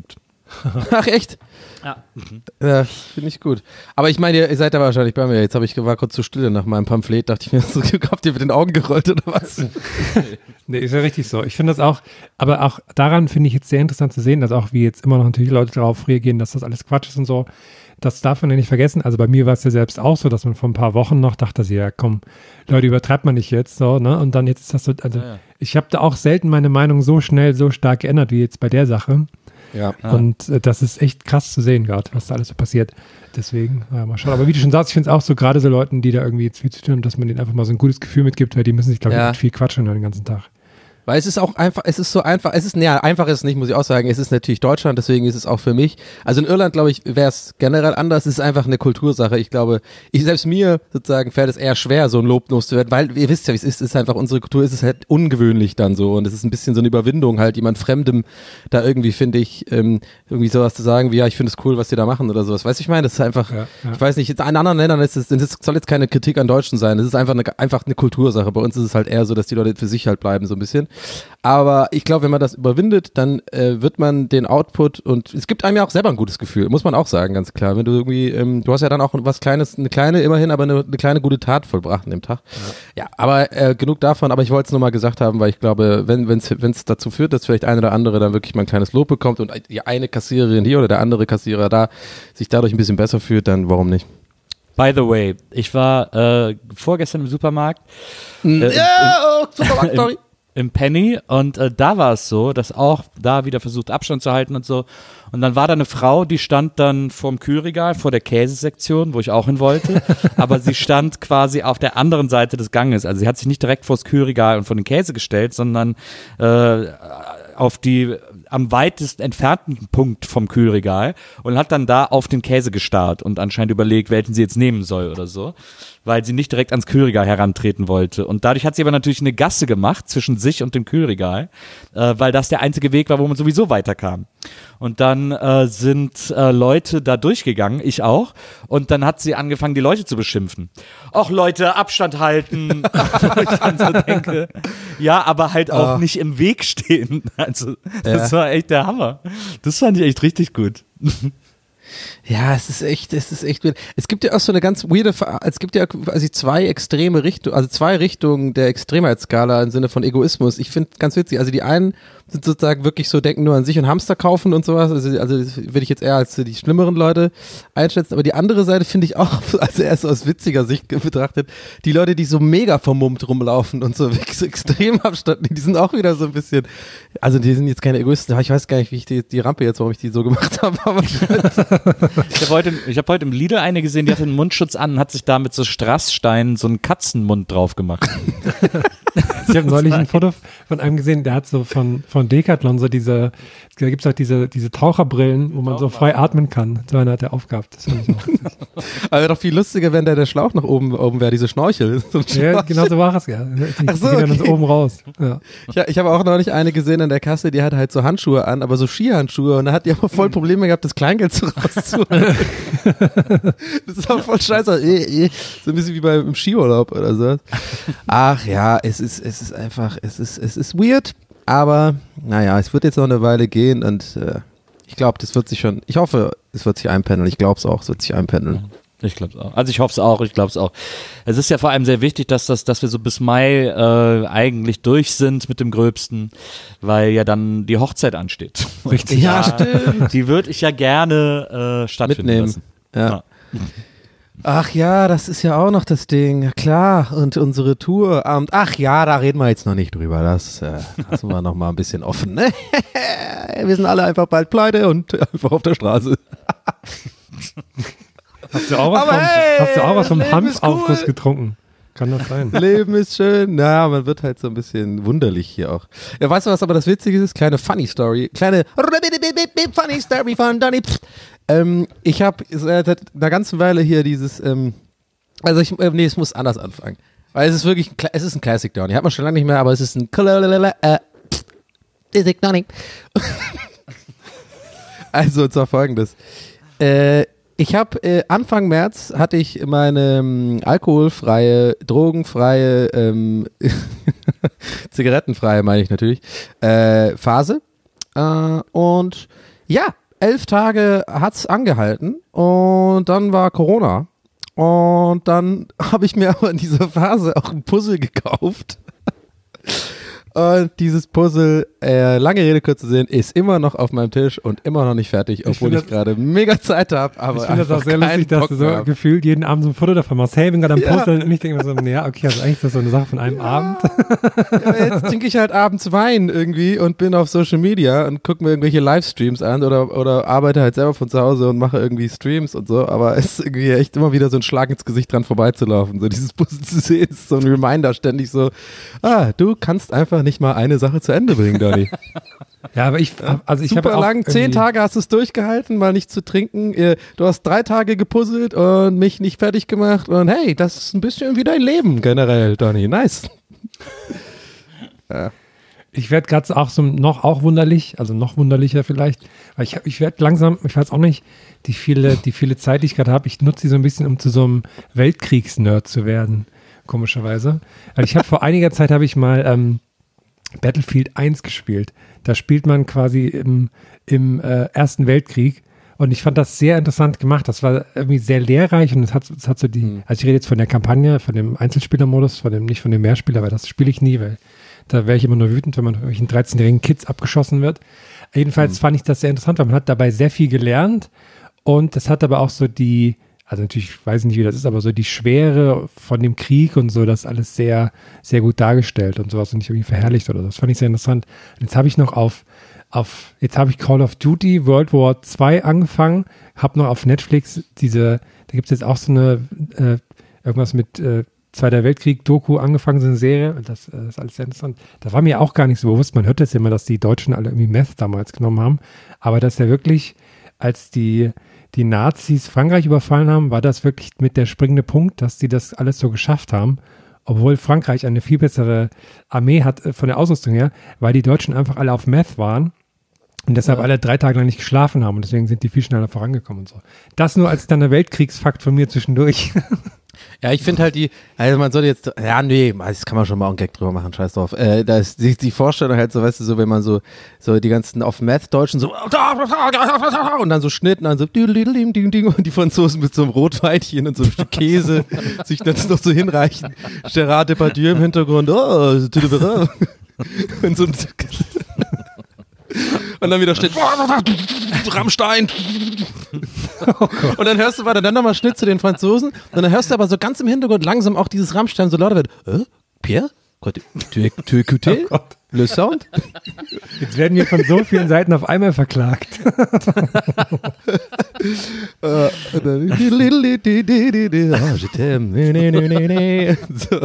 Ach, echt? Ja. Ja, finde ich gut. Aber ich meine, ihr, ihr seid da wahrscheinlich bei mir. Jetzt habe ich war kurz zu stille nach meinem Pamphlet. Dachte ich mir, so, habt ihr mit den Augen gerollt oder was? Nee, ist ja richtig so. Ich finde das auch, aber auch daran finde ich jetzt sehr interessant zu sehen, dass auch wie jetzt immer noch natürlich Leute darauf reagieren, dass das alles Quatsch ist und so. Das darf man ja nicht vergessen. Also bei mir war es ja selbst auch so, dass man vor ein paar Wochen noch dachte, ja komm, Leute, übertreibt man nicht jetzt so, ne? Und dann jetzt ist das so, also ja, ja. Ich habe da auch selten meine Meinung so schnell, so stark geändert wie jetzt bei der Sache. Ja. Und äh, das ist echt krass zu sehen gerade, was da alles so passiert. Deswegen, ja, mal schauen. Aber wie du schon sagst, ich finde es auch so, gerade so Leuten, die da irgendwie jetzt viel zu tun haben, dass man denen einfach mal so ein gutes Gefühl mitgibt, weil die müssen sich, glaube ich, ja. echt viel quatschen den ganzen Tag. Weil es ist auch einfach, es ist so einfach, es ist, naja, einfach ist es nicht, muss ich auch sagen, es ist natürlich Deutschland, deswegen ist es auch für mich. Also in Irland, glaube ich, wäre es generell anders, es ist einfach eine Kultursache. Ich glaube, ich selbst mir sozusagen fällt es eher schwer, so ein Lob loszuwerden, weil ihr wisst ja, wie es ist, es ist einfach unsere Kultur, es ist halt ungewöhnlich dann so und es ist ein bisschen so eine Überwindung halt, jemand Fremdem da irgendwie, finde ich, ähm, irgendwie sowas zu sagen, wie, ja, ich finde es cool, was die da machen oder sowas. Weißt du, ich meine, das ist einfach, ja, ja. ich weiß nicht, in anderen Ländern ist es, das soll jetzt keine Kritik an Deutschen sein, das ist einfach eine, einfach eine Kultursache. Bei uns ist es halt eher so, dass die Leute für sich halt bleiben, so ein bisschen. Aber ich glaube, wenn man das überwindet, dann äh, wird man den Output und es gibt einem ja auch selber ein gutes Gefühl, muss man auch sagen, ganz klar. Wenn du irgendwie, ähm, du hast ja dann auch was Kleines, eine kleine, immerhin, aber eine, eine kleine gute Tat vollbracht an dem Tag. Ja, ja aber äh, genug davon, aber ich wollte es nur mal gesagt haben, weil ich glaube, wenn es dazu führt, dass vielleicht ein oder andere dann wirklich mal ein kleines Lob bekommt und die eine Kassiererin hier oder der andere Kassierer da sich dadurch ein bisschen besser fühlt, dann warum nicht? By the way, ich war äh, vorgestern im Supermarkt. Äh, ja, im, oh, Supermarkt, sorry. Im, im Penny und äh, da war es so, dass auch da wieder versucht Abstand zu halten und so und dann war da eine Frau, die stand dann vorm Kühlregal, vor der Käsesektion, wo ich auch hin wollte, aber sie stand quasi auf der anderen Seite des Ganges, also sie hat sich nicht direkt vors Kühlregal und vor den Käse gestellt, sondern äh, auf die am weitest entfernten Punkt vom Kühlregal und hat dann da auf den Käse gestarrt und anscheinend überlegt, welchen sie jetzt nehmen soll oder so, weil sie nicht direkt ans Kühlregal herantreten wollte. Und dadurch hat sie aber natürlich eine Gasse gemacht zwischen sich und dem Kühlregal, äh, weil das der einzige Weg war, wo man sowieso weiterkam. Und dann äh, sind äh, Leute da durchgegangen, ich auch, und dann hat sie angefangen, die Leute zu beschimpfen. Och Leute, Abstand halten. Wo ich dann so denke, ja, aber halt auch oh. nicht im Weg stehen. Also das ja. war echt der Hammer. Das fand ich echt richtig gut. Ja, es ist echt, es ist echt weird. Es gibt ja auch so eine ganz weirde, es gibt ja also zwei extreme Richtungen, also zwei Richtungen der Extremheitsskala im Sinne von Egoismus. Ich finde ganz witzig, also die einen sind sozusagen wirklich so, denken nur an sich und Hamster kaufen und sowas, also, also das würde ich jetzt eher als die schlimmeren Leute einschätzen, aber die andere Seite finde ich auch, also erst aus witziger Sicht betrachtet, die Leute, die so mega vermummt rumlaufen und so wirklich so extrem Abstand, die sind auch wieder so ein bisschen, also die sind jetzt keine Egoisten, ich weiß gar nicht, wie ich die, die Rampe jetzt, warum ich die so gemacht habe, aber ich habe heute, ich hab heute im Lidl eine gesehen, die hatte einen Mundschutz an und hat sich da mit so Strasssteinen so einen Katzenmund drauf gemacht. Ich habe neulich ein Foto von einem gesehen, der hat so von, von Decathlon so diese, da gibt es auch diese, diese Taucherbrillen, wo man so frei atmen kann. So einer hat der aufgehabt. Das fand ich auch witzig. Aber doch viel lustiger, wenn da der Schlauch nach oben, oben wäre, diese Schnorchel. So ja, genau so war es, ja. Die, Ach so, die gehen okay. dann so oben raus. Ja. Ich, ich habe auch neulich eine gesehen an der Kasse, die hat halt so Handschuhe an, aber so Skihandschuhe und da hat die aber voll Probleme gehabt, das Kleingeld so rauszuholen. Das ist auch voll scheiße. So ein bisschen wie beim Skiurlaub oder so. Ach ja, es ist, es ist einfach, es ist, es ist weird, aber naja, es wird jetzt noch eine Weile gehen und äh, ich glaube, das wird sich schon, ich hoffe, es wird sich einpendeln. Ich glaube es auch, es wird sich einpendeln. Ich glaube es auch. Also ich hoffe es auch, ich glaube es auch. Es ist ja vor allem sehr wichtig, dass, das, dass wir so bis Mai äh, eigentlich durch sind mit dem Gröbsten, weil ja dann die Hochzeit ansteht. Richtig. Ja, ja, stimmt. Die würde ich ja gerne äh, stattfinden mitnehmen. Lassen. Ja. Ja. Ach ja, das ist ja auch noch das Ding. Ja, klar, und unsere Tour. Ach ja, da reden wir jetzt noch nicht drüber. Das äh, lassen wir noch mal ein bisschen offen. Ne? Wir sind alle einfach bald pleite und einfach auf der Straße. Hast du auch was Aber vom, hey, hast du auch was vom Leben Hanfaufguss cool. getrunken? Kann das sein? Leben ist schön. Naja, man wird halt so ein bisschen wunderlich hier auch. Ja, weißt du, was aber das Witzige ist? Kleine Funny Story. Kleine Funny Story von Donny. Ähm, ich habe seit einer ganzen Weile hier dieses, ähm, also ich, äh, nee, es muss anders anfangen. Weil es ist wirklich, ein, es ist ein Classic Donny. Hat man schon lange nicht mehr, aber es ist ein äh, Classic Donny. Also, und zwar folgendes. Äh, Ich habe äh, Anfang März hatte ich meine ähm, alkoholfreie, drogenfreie, ähm, zigarettenfreie meine ich natürlich, äh, Phase. Äh, und ja, elf Tage hat's angehalten und dann war Corona. Und dann habe ich mir aber in dieser Phase auch ein Puzzle gekauft. Und dieses Puzzle, äh, lange Rede, kurzer Sinn, ist immer noch auf meinem Tisch und immer noch nicht fertig, obwohl ich, ich gerade mega Zeit habe. Aber ich finde das auch sehr lustig, dass du so hab. gefühlt jeden Abend so ein Foto davon machst. Hey, ich bin gerade am ja. Puzzle. Und ich denke mir so, ja, okay, also eigentlich ist das so eine Sache von einem ja. Abend. Ja, jetzt trinke ich halt abends Wein irgendwie und bin auf Social Media und gucke mir irgendwelche Livestreams an oder, oder arbeite halt selber von zu Hause und mache irgendwie Streams und so. Aber es ist irgendwie echt immer wieder so ein Schlag ins Gesicht dran vorbeizulaufen. So dieses Puzzle zu sehen, ist so ein Reminder ständig so, ah, du kannst einfach nicht mal eine Sache zu Ende bringen, Donny. Ja, aber ich, also ich habe super lang, zehn Tage hast du es durchgehalten, mal nicht zu trinken. Du hast drei Tage gepuzzelt und mich nicht fertig gemacht und hey, das ist ein bisschen wie dein Leben generell, Donny. Nice. Ja. Ich werde gerade auch so noch auch wunderlich, also noch wunderlicher vielleicht, weil ich, ich werde langsam, ich weiß auch nicht, die viele, die viele Zeit, die ich gerade habe, ich nutze sie so ein bisschen, um zu so einem Weltkriegs-Nerd zu werden, komischerweise. Weil ich habe vor einiger Zeit habe ich mal ähm, Battlefield eins gespielt. Da spielt man quasi im, im äh, Ersten Weltkrieg und ich fand das sehr interessant gemacht. Das war irgendwie sehr lehrreich und es hat, es hat so die, mhm. also ich rede jetzt von der Kampagne, von dem Einzelspielermodus, von dem, nicht von dem Mehrspieler, weil das spiele ich nie, weil da wäre ich immer nur wütend, wenn man von irgendwelchen dreizehnjährigen Kids abgeschossen wird. Jedenfalls mhm. fand ich das sehr interessant, weil man hat dabei sehr viel gelernt und das hat aber auch so die, also natürlich, ich weiß nicht, wie das ist, aber so die Schwere von dem Krieg und so, das alles sehr, sehr gut dargestellt und sowas und nicht irgendwie verherrlicht oder so. Das fand ich sehr interessant. Und jetzt habe ich noch auf, auf, jetzt habe ich Call of Duty World War zwei angefangen, habe noch auf Netflix diese, da gibt es jetzt auch so eine, äh, irgendwas mit äh, Zweiter Weltkrieg-Doku angefangen, so eine Serie und das, äh, das ist alles sehr interessant. Da war mir auch gar nicht so bewusst, man hört das ja immer, dass die Deutschen alle irgendwie Meth damals genommen haben, aber das ist ja wirklich, als die die Nazis Frankreich überfallen haben, war das wirklich mit der springende Punkt, dass sie das alles so geschafft haben, obwohl Frankreich eine viel bessere Armee hat äh, von der Ausrüstung her, weil die Deutschen einfach alle auf Meth waren und deshalb ja. alle drei Tage lang nicht geschlafen haben und deswegen sind die viel schneller vorangekommen und so. Das nur als dann der Weltkriegsfakt von mir zwischendurch. Ja, ich finde halt die, also man sollte jetzt, ja nee, das kann man schon mal einen Gag drüber machen, scheiß drauf. Äh, da ist die, die Vorstellung halt so, weißt du, so wenn man so, so die ganzen auf Meth-Deutschen so und dann so Schnitt und dann so und die Franzosen mit so einem Rotweinchen und so einem Stück Käse sich das noch so hinreichen. Gerard Depardieu im Hintergrund, oh, und so und dann wieder steht Rammstein. Oh und dann hörst du weiter, dann nochmal Schnitt zu den Franzosen und dann hörst du aber so ganz im Hintergrund langsam auch dieses Rammstein so lauter wird. Äh? Pierre? Tu écouté? Le Sound? Jetzt werden wir von so vielen Seiten auf einmal verklagt. Oh, je t'aime.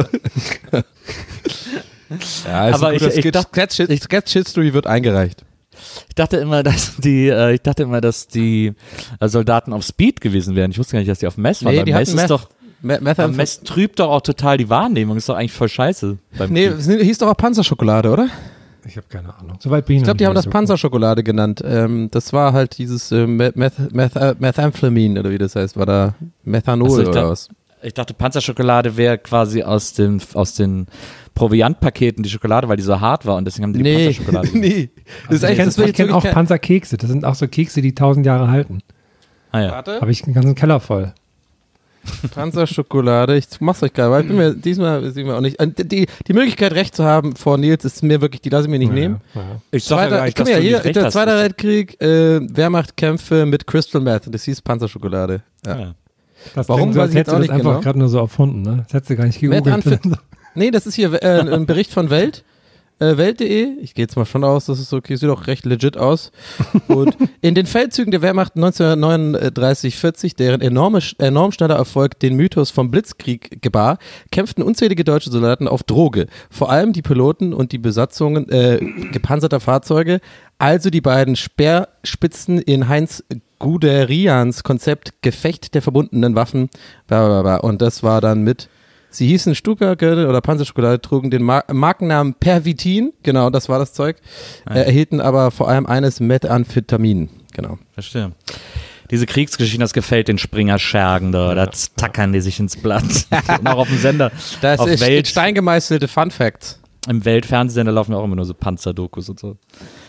Ja, also aber gut, ich, ich dachte, Sketch, Sketch History wird eingereicht. Ich dachte immer, dass die, äh, ich dachte immer, dass die äh, Soldaten auf Speed gewesen wären. Ich wusste gar nicht, dass die auf Mess waren. Nee, die Mess ist Meth, doch, Meth, Meth, Mess trübt doch auch total die Wahrnehmung. Ist doch eigentlich voll scheiße. Beim nee, es hieß doch auch Panzerschokolade, oder? Ich habe keine Ahnung. Soweit bin ich Ich glaube, die haben das so Panzerschokolade genannt. Ähm, das war halt dieses äh, Meth, Meth, äh, Methamphetamine oder wie das heißt, war da Methanol also oder da, was? Ich dachte, Panzerschokolade wäre quasi aus den, aus den Proviantpaketen die Schokolade, weil die so hart war und deswegen haben die, nee, die Panzerschokolade. Nee, das also ist ich kenne auch Panzerkekse. Das sind auch so Kekse, die tausend Jahre halten. Ah ja. Warte. Habe ich einen ganzen Keller voll. Panzerschokolade, ich mach's euch geil, weil ich bin mir diesmal sind wir auch nicht. Die, die Möglichkeit, Recht zu haben vor Nils, ist mir wirklich, die lasse ich mir nicht ja, nehmen. Ja. Ich sag ja, guck mal, hier, der Zweiter Weltkrieg, äh, Wehrmachtkämpfe mit Crystal Meth, das hieß Panzerschokolade. Ja. Ah, ja. Das Warum so, weiß ich jetzt auch nicht einfach genau. gerade nur so erfunden, ne? Das hättest du gar nicht gegoogelt. Nee, das ist hier äh, ein Bericht von Welt. Äh, Welt punkt de, ich gehe jetzt mal schon aus, das ist okay, sieht auch recht legit aus. Und in den Feldzügen der Wehrmacht neunzehnhundertneununddreißig vierzig, deren enorme, enorm schneller Erfolg den Mythos vom Blitzkrieg gebar, kämpften unzählige deutsche Soldaten auf Droge. Vor allem die Piloten und die Besatzungen äh, gepanzerter Fahrzeuge, also die beiden Speerspitzen in Heinz Guderians Konzept Gefecht der verbundenen Waffen. Und das war dann mit Sie hießen Stuka-Gürtel oder Panzerschokolade, trugen den Mar- Markennamen Pervitin, genau, das war das Zeug, äh, erhielten aber vor allem eines Methamphetamin, genau. Verstehe. Diese Kriegsgeschichte, das gefällt den Springer-Schergen da, da tackern die sich ins Blatt. Und auch auf dem Sender. Das ist Welt, steingemeißelte Fun Facts. Im Weltfernsehsender laufen auch immer nur so Panzerdokus und so.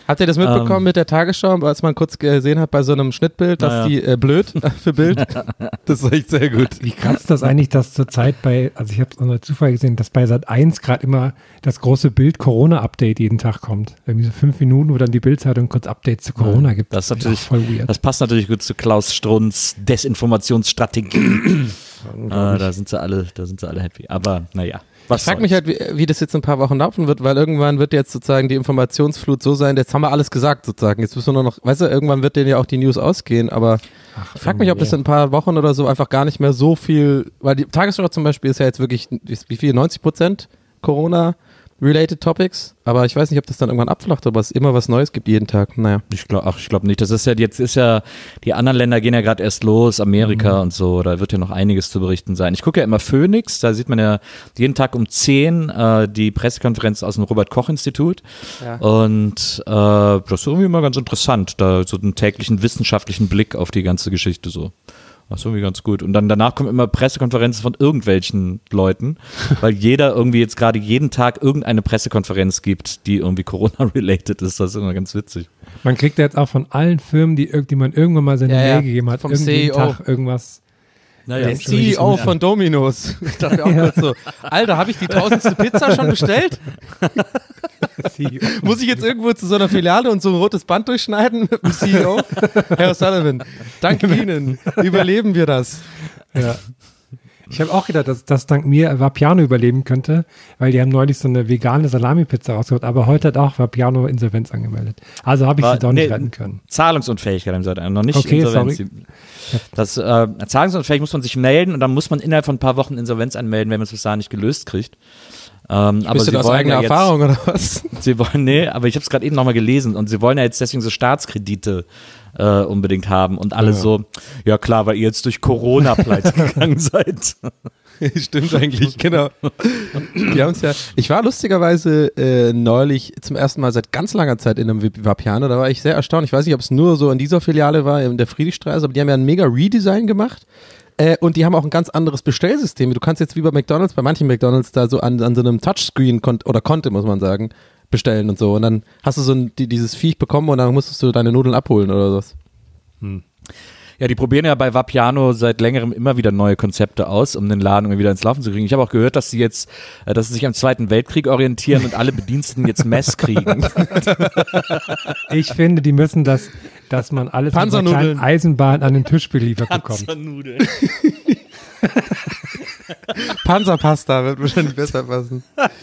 Habt ihr das mitbekommen ähm, mit der Tagesschau, als man kurz gesehen hat bei so einem Schnittbild, dass ja. die äh, blöd für Bild? Das ist echt sehr gut. Wie krass ist das eigentlich, dass zurzeit bei, also ich habe es unter Zufall gesehen, dass bei Sat eins gerade immer das große Bild-Corona-Update jeden Tag kommt. Irgendwie so fünf Minuten, wo dann die Bild-Zeitung kurz Updates zu Corona gibt. Das ist natürlich voll weird. Das passt natürlich gut zu Klaus Strunz Desinformationsstrategie. äh, da sind sie alle, da sind sie alle happy. Aber naja. Was ich frage mich halt, wie, wie das jetzt in ein paar Wochen laufen wird, weil irgendwann wird jetzt sozusagen die Informationsflut so sein, jetzt haben wir alles gesagt sozusagen, jetzt müssen wir nur noch, weißt du, irgendwann wird denen ja auch die News ausgehen, aber Ach, ich frage mich, ob das in ein paar Wochen oder so einfach gar nicht mehr so viel, weil die Tagesschau zum Beispiel ist ja jetzt wirklich, wie viel, neunzig Prozent Corona-related Topics, aber ich weiß nicht, ob das dann irgendwann abflacht, aber es immer was Neues gibt jeden Tag, naja. Ich glaube, ach, ich glaube nicht, das ist ja, jetzt ist ja, die anderen Länder gehen ja gerade erst los, Amerika mhm. und so, da wird ja noch einiges zu berichten sein. Ich gucke ja immer Phoenix, da sieht man ja jeden Tag um zehn äh, die Pressekonferenz aus dem Robert-Koch-Institut ja. und äh, das ist irgendwie immer ganz interessant, da so einen täglichen wissenschaftlichen Blick auf die ganze Geschichte so. Das ist irgendwie ganz gut. Und dann danach kommen immer Pressekonferenzen von irgendwelchen Leuten, weil jeder irgendwie jetzt gerade jeden Tag irgendeine Pressekonferenz gibt, die irgendwie Corona-related ist. Das ist immer ganz witzig. Man kriegt ja jetzt auch von allen Firmen, die, die man irgendwann mal seine ja, Mail ja. gegeben hat, vom irgendwie C E O. jeden Tag irgendwas. Naja, der C E O von Domino's. Ich dachte auch kurz so, Alter, habe ich die tausendste Pizza schon bestellt? Muss ich jetzt irgendwo zu so einer Filiale und so ein rotes Band durchschneiden mit dem C E O? Herr O'Sullivan, dank Ihnen überleben wir das. Ja. Ich habe auch gedacht, dass, dass dank mir Vapiano überleben könnte, weil die haben neulich so eine vegane Salami-Pizza rausgebracht, aber heute hat auch Vapiano Insolvenz angemeldet. Also habe ich War, sie doch nee, nicht retten können. Zahlungsunfähigkeit haben sie halt noch nicht okay, Insolvenz. Sorry. Das äh, zahlungsunfähig muss man sich melden und dann muss man innerhalb von ein paar Wochen Insolvenz anmelden, wenn man es bis dahin nicht gelöst kriegt. Ähm, aber Bist sie du das wollen eigene ja jetzt, Erfahrung oder was? Sie wollen, nee, aber ich habe es gerade eben nochmal gelesen und sie wollen ja jetzt deswegen so Staatskredite äh, unbedingt haben und alle ja. so, ja klar, weil ihr jetzt durch Corona pleite gegangen seid. Stimmt eigentlich, genau. Die haben's ja. Ich war lustigerweise äh, neulich zum ersten Mal seit ganz langer Zeit in einem Vapiano, da war ich sehr erstaunt. Ich weiß nicht, ob es nur so in dieser Filiale war, in der Friedrichstraße, aber die haben ja ein mega Redesign gemacht. Äh, und die haben auch ein ganz anderes Bestellsystem. Du kannst jetzt wie bei McDonald's, bei manchen McDonald's da so an, an so einem Touchscreen kon- oder konnte, muss man sagen, bestellen und so. Und dann hast du so ein, die, dieses Viech bekommen und dann musstest du deine Nudeln abholen oder was. Hm. Ja, die probieren ja bei Vapiano seit längerem immer wieder neue Konzepte aus, um den Laden irgendwie wieder ins Laufen zu kriegen. Ich habe auch gehört, dass sie jetzt, dass sie sich am Zweiten Weltkrieg orientieren und alle Bediensteten jetzt Mess kriegen. Ich finde, die müssen das, dass man alles mit einer kleinen Eisenbahn an den Tisch beliefert bekommt. Panzernudeln. Panzerpasta wird wahrscheinlich besser passen.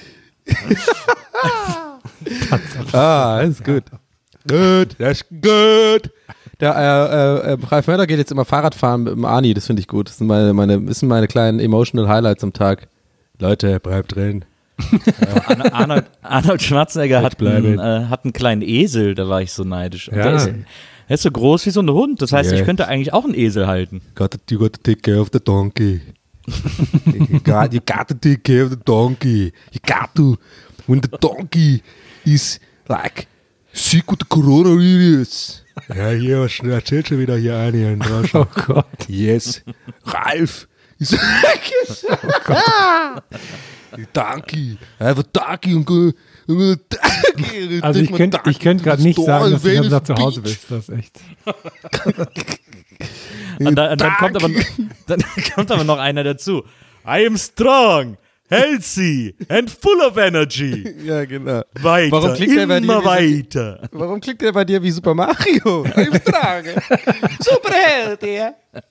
Ah, ist gut. Gut, das ist gut. Der äh, äh, Ralf Möller geht jetzt immer Fahrradfahren mit dem Ani, das finde ich gut. Das sind meine, meine, das sind meine kleinen emotional Highlights am Tag. Leute, bleibt drin. Ja. Arnold, Arnold Schwarzenegger hat einen, äh, hat einen kleinen Esel, da war ich so neidisch. Und ja. der, ist, der ist so groß wie so ein Hund, das heißt, yeah. ich könnte eigentlich auch einen Esel halten. Got you got to take care of the donkey. you, got, you got to take care of the donkey. You got to. When the donkey is like sick with the coronavirus. Ja, hier, was erzählt schon wieder hier eine in Deutschland. Oh Gott. Yes. Ralf. Ist oh Gott. Donkey. Have a donkey und go. Also ich könnte ich könnt gerade nicht sagen, dass du da zu Hause bist. Das ist echt. Und dann, und dann, kommt aber, dann kommt aber noch einer dazu. I am strong, healthy and full of energy. Ja, genau. Weiter, warum klickt immer bei dir weiter. Wie, warum klickt er bei dir wie Super Mario? I am strong. Superheld, ja.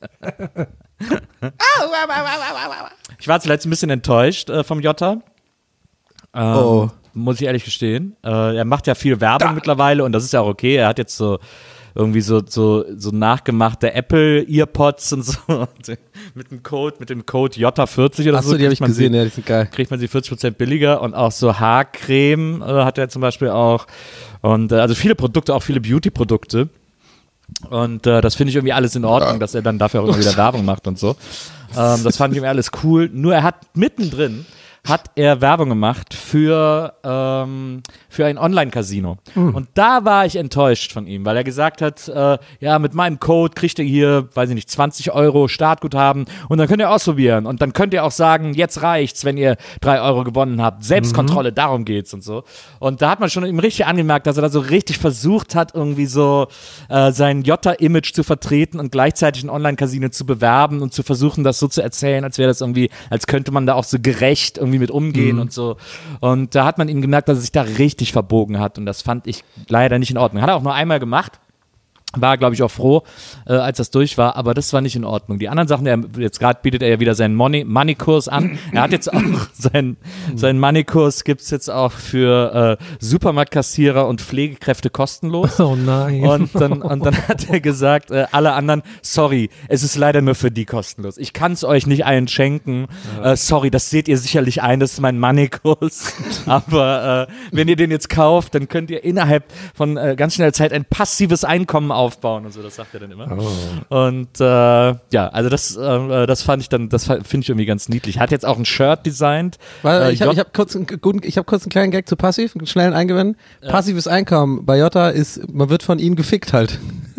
Ich war zuletzt ein bisschen enttäuscht äh, vom Jota. Ähm, oh. Muss ich ehrlich gestehen. Äh, er macht ja viel Werbung da. mittlerweile und das ist ja auch okay. Er hat jetzt so irgendwie so, so, so nachgemachte Apple-Earpods und so. mit dem Code, mit dem Code J vierzig oder Achso, so. die habe ich gesehen, sie, ja, die sind geil. Kriegt man sie vierzig Prozent billiger und auch so Haarcreme äh, hat er zum Beispiel auch. Und äh, also viele Produkte, auch viele Beauty-Produkte. Und äh, das finde ich irgendwie alles in Ordnung, ja. dass er dann dafür auch immer wieder Werbung macht und so. Ähm, das fand ich irgendwie alles cool. Nur er hat mittendrin hat er Werbung gemacht für, ähm, für ein Online-Casino. Mhm. Und da war ich enttäuscht von ihm, weil er gesagt hat, äh, ja, mit meinem Code kriegt ihr hier, weiß ich nicht, zwanzig Euro Startguthaben und dann könnt ihr ausprobieren und dann könnt ihr auch sagen, jetzt reicht's, wenn ihr drei Euro gewonnen habt. Selbstkontrolle, mhm. darum geht's und so. Und da hat man schon ihm richtig angemerkt, dass er da so richtig versucht hat, irgendwie so äh, sein Jota-Image zu vertreten und gleichzeitig ein Online-Casino zu bewerben und zu versuchen, das so zu erzählen, als wäre das irgendwie, als könnte man da auch so gerecht irgendwie mit umgehen mhm. und so. Und da hat man ihm gemerkt, dass er sich da richtig verbogen hat und das fand ich leider nicht in Ordnung. Hat er auch nur einmal gemacht. War, glaube ich, auch froh, äh, als das durch war, aber das war nicht in Ordnung. Die anderen Sachen, er, jetzt gerade bietet er ja wieder seinen Money, Money-Kurs an. Er hat jetzt auch seinen, seinen Money-Kurs gibt's jetzt auch für äh, Supermarktkassierer und Pflegekräfte kostenlos. Oh nein. Und dann, und dann hat er gesagt, äh, alle anderen, sorry, es ist leider nur für die kostenlos. Ich kann es euch nicht allen schenken. Ja. Äh, sorry, das seht ihr sicherlich ein, das ist mein Money-Kurs. Aber äh, wenn ihr den jetzt kauft, dann könnt ihr innerhalb von äh, ganz schneller Zeit ein passives Einkommen aufbauen. aufbauen und so, das sagt er dann immer. Oh. Und äh, ja, also das, äh, das fand ich dann, das finde ich irgendwie ganz niedlich. Hat jetzt auch ein Shirt designt. Weil, äh, ich habe hab kurz, einen guten- ich hab kurz einen kleinen Gag zu Passiv, einen schnellen Eingewinnen. Ja. Passives Einkommen bei Jota ist, man wird von ihnen gefickt halt.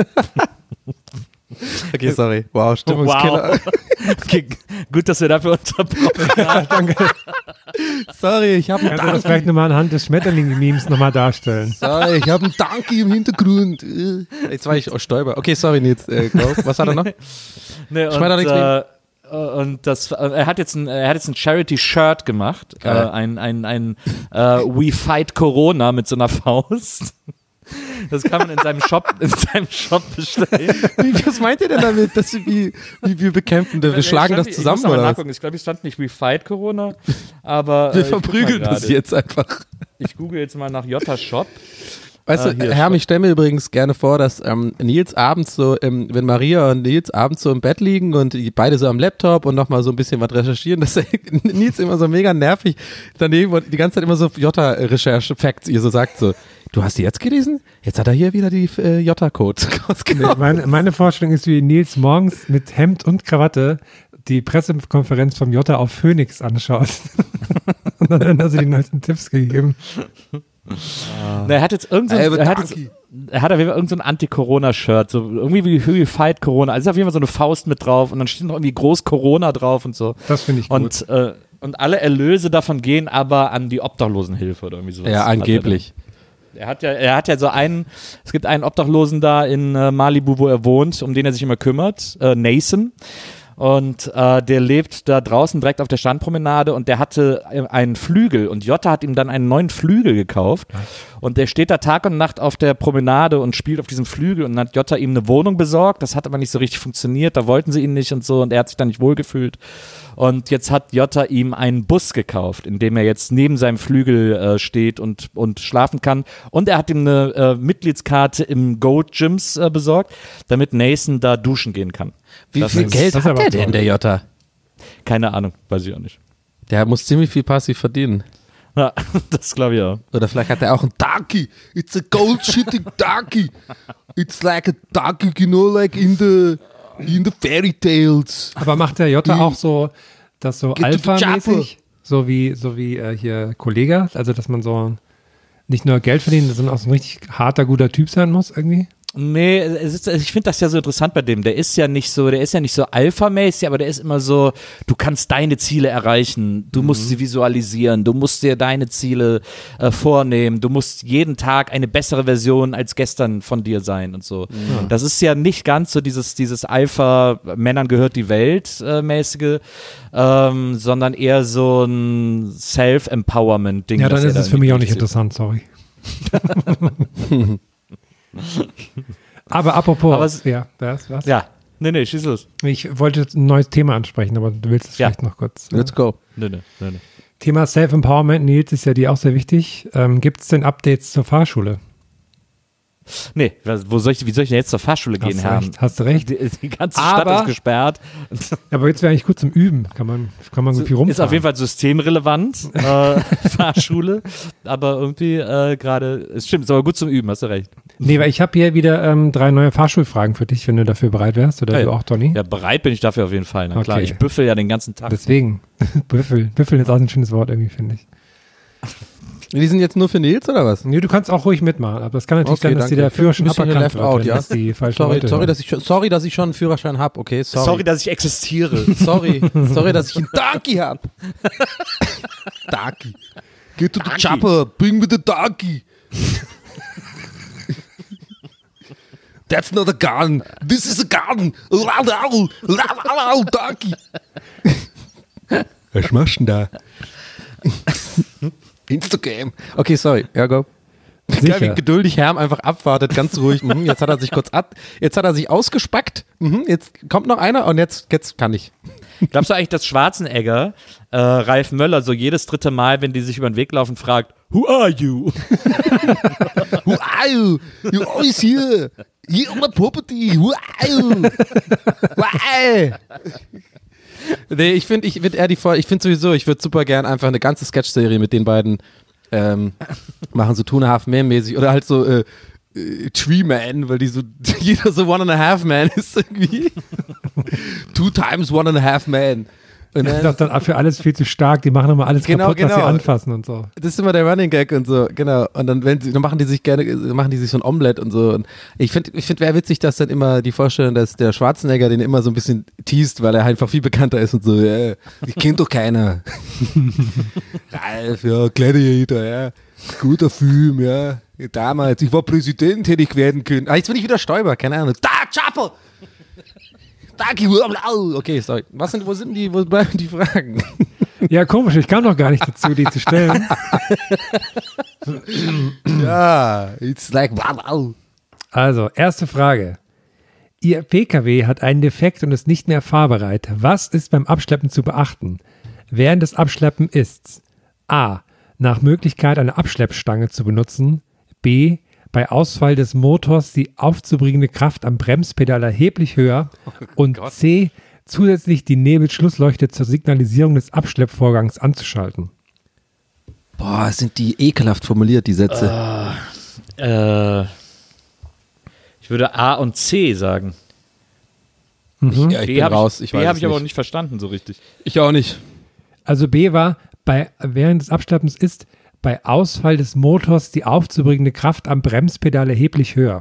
Okay, sorry. Wow, Stimmungskiller. Wow. Okay, gut, dass wir dafür unterbrochen Ja, danke. Sorry, ich habe einen Kannst du das Danki. vielleicht nochmal anhand des Schmetterling-Memes nochmal darstellen? Sorry, ich habe einen Danki im Hintergrund. Jetzt war ich auch Stäuber. Okay, sorry, Nils. Äh, go. Was hat er noch? Nee, und, Schmetterlingsmeme. äh, und das, er hat jetzt ein, er hat jetzt ein Charity-Shirt gemacht, äh, Geil. ein, ein, ein äh, We Fight Corona mit so einer Faust. Das kann man in seinem Shop, in seinem Shop bestellen. Wie, was meint ihr denn damit, dass wir, wie, wie wir bekämpfen? Wir schlagen stand, das zusammen, ich muss noch mal oder was? nachgucken. Ich glaube, es stand nicht We Fight Corona, aber Wir äh, ich guck mal verprügeln das gerade. jetzt einfach. Ich google jetzt mal nach Jota Shop. Weißt Ah, du, hier, Herm, stopp. ich stelle mir übrigens gerne vor, dass ähm, Nils abends so, ähm, wenn Maria und Nils abends so im Bett liegen und die beide so am Laptop und nochmal so ein bisschen was recherchieren, dass Nils immer so mega nervig daneben und die ganze Zeit immer so Jota-Recherche-Facts ihr so sagt so, du hast die jetzt gelesen? Jetzt hat er hier wieder die äh, Jota-Codes Nee, rausgenommen. meine, meine Vorstellung ist, wie Nils morgens mit Hemd und Krawatte die Pressekonferenz vom Jota auf Phoenix anschaut. Und dann hat er die neuesten Tipps gegeben. Na, er hat jetzt irgendein, Ey, aber er hat jetzt, Danki. er hat auf jeden Fall irgendein so Anti-Corona-Shirt, so irgendwie wie, wie Fight Corona. Also ist auf jeden Fall so eine Faust mit drauf und dann steht noch irgendwie groß Corona drauf und so. Das finde ich gut. Und, äh, und alle Erlöse davon gehen aber an die Obdachlosenhilfe oder irgendwie sowas. Ja, angeblich. Er hat ja, er hat ja so einen, es gibt einen Obdachlosen da in äh, Malibu, wo er wohnt, um den er sich immer kümmert, äh, Nathan. Und äh, der lebt da draußen direkt auf der Strandpromenade und der hatte einen Flügel und Jota hat ihm dann einen neuen Flügel gekauft und der steht da Tag und Nacht auf der Promenade und spielt auf diesem Flügel und dann hat Jota ihm eine Wohnung besorgt, das hat aber nicht so richtig funktioniert, da wollten sie ihn nicht und so und er hat sich da nicht wohlgefühlt und jetzt hat Jota ihm einen Bus gekauft, in dem er jetzt neben seinem Flügel äh, steht und, und schlafen kann und er hat ihm eine äh, Mitgliedskarte im Goat Gyms äh, besorgt, damit Nathan da duschen gehen kann. Wie Das viel ist- Geld das ist hat aber der denn, toll. der Jota? Keine Ahnung, weiß ich auch nicht. Der muss ziemlich viel passiv verdienen. Ja, das glaube ich auch. Oder vielleicht hat er auch einen Danki. It's a gold shitting Danki. It's like a Danki, you know, like in the, in the fairy tales. Aber macht der Jota Die- auch so, das so Get to the Alpha-mäßig? So wie, so wie äh, hier Kollega? Also, dass man so nicht nur Geld verdienen, sondern auch so ein richtig harter, guter Typ sein muss irgendwie? Nee, es ist, ich finde das ja so interessant bei dem. Der ist ja nicht so, der ist ja nicht so alphamäßig, aber der ist immer so, du kannst deine Ziele erreichen, du musst sie visualisieren, du musst dir deine Ziele äh, vornehmen, du musst jeden Tag eine bessere Version als gestern von dir sein und so. Das ist ja nicht ganz so dieses, dieses Alpha, Männern gehört die Welt äh, mäßige, ähm, sondern eher so ein Self-Empowerment-Ding. Ja, dann das er ist da es für mich auch nicht irgendwie interessant, sorry. Aber apropos, Aber es- ja, was, was? Ja, nee, nee, schieß los. Ich wollte jetzt ein neues Thema ansprechen, aber du willst es Ja. vielleicht noch kurz. Let's go. Nee, nee, nee, nee. Thema Self-Empowerment, Nils, ist ja dir auch sehr wichtig. Ähm, Gibt es denn Updates zur Fahrschule? Nee, was- wo soll ich, wie soll ich denn jetzt zur Fahrschule gehen, Hast du Herr? recht, hast du recht. Die, die ganze Stadt Aber- ist gesperrt. Aber jetzt wäre eigentlich gut zum Üben. Kann man, kann man so viel rumfahren. Ist auf jeden Fall systemrelevant, äh, Fahrschule. Aber irgendwie äh, gerade, es stimmt, ist aber gut zum Üben, hast du recht. Nee, weil ich habe hier wieder ähm, drei neue Fahrschulfragen für dich, wenn du dafür bereit wärst. Oder Ja, du ja. auch, Toni? Ja, bereit bin ich dafür auf jeden Fall. Na klar, Okay. ich büffel ja den ganzen Tag. Deswegen. Büffel. Büffeln ist auch ein schönes Wort irgendwie, finde ich. Die sind jetzt nur für Nils oder was? Nee, du kannst auch ruhig mitmachen. Aber es kann natürlich Okay, sein, dass dir danke. der Führerschein Ein bisschen aberkannt left wird, out, wenn ja. das die falschen Sorry, Leute sorry, hören. dass ich schon, sorry, dass ich schon einen Führerschein habe. Okay, sorry. Sorry, dass ich existiere. Sorry, sorry, dass ich einen Donkey hab. Donkey. Geh to the Donkey. chopper, bring me the donkey. That's not a gun. This is a gun. Lau, lau, lau, lau, donkey. Was machst du denn da? Instagram. Okay, sorry. Ja, go. Geil, wie Sicher. geduldig Herm einfach abwartet, ganz ruhig. Mhm, jetzt hat er sich kurz ab, jetzt hat er sich ausgespackt. Mhm, jetzt kommt noch einer und jetzt, jetzt kann ich. Glaubst du eigentlich, dass Schwarzenegger äh, Ralf Möller so jedes dritte Mal, wenn die sich über den Weg laufen, fragt, Who are you? Who are you? You always here. Here on my property. Who are you? Who are you? Nee, ich finde, ich finde eher die Folge, ich finde sowieso, ich würde super gern einfach eine ganze Sketch-Serie mit den beiden ähm, machen, so Two and a Half Man mäßig oder halt so äh, äh, Tree Man, weil die so, jeder so One and a Half Man ist irgendwie. Two times One and a Half Man. Und Das ist dann, doch dann für alles viel zu stark. Die machen immer alles Genau, kaputt, was sie genau. anfassen und so. das ist immer der Running Gag und so, genau. Und dann, wenn sie, dann machen die sich gerne, machen die sich so ein Omelett und so. Und ich finde, ich finde, wäre witzig, dass dann immer die Vorstellung, dass der Schwarzenegger den immer so ein bisschen teast, weil er einfach viel bekannter ist und so, ja, ich kennt doch keiner. Ralf, ja, Gladiator, ja, guter Film, ja. Damals, ich war Präsident, hätte ich werden können. Ah, jetzt bin ich wieder Stoiber, keine Ahnung. Da, Chapel! Danke, okay, sorry. Was sind, wo sind die, wo bleiben die Fragen? Ja, komisch, ich kam noch gar nicht dazu, die zu stellen. Ja, it's like, wow. Also, erste Frage. Ihr P K W hat einen Defekt und ist nicht mehr fahrbereit. Was ist beim Abschleppen zu beachten? Während des Abschleppen ist A. Nach Möglichkeit eine Abschleppstange zu benutzen. B. Bei Ausfall des Motors die aufzubringende Kraft am Bremspedal erheblich höher. Und C. Zusätzlich die Nebelschlussleuchte zur Signalisierung des Abschleppvorgangs anzuschalten. Boah, sind die ekelhaft formuliert, die Sätze. Äh, ich würde A und C sagen. Ich, ja, ich B bin habe raus, ich, ich B weiß hab es ich aber auch nicht. nicht verstanden so richtig. Ich auch nicht. Also B war, bei, während des Abschleppens ist bei Ausfall des Motors die aufzubringende Kraft am Bremspedal erheblich höher.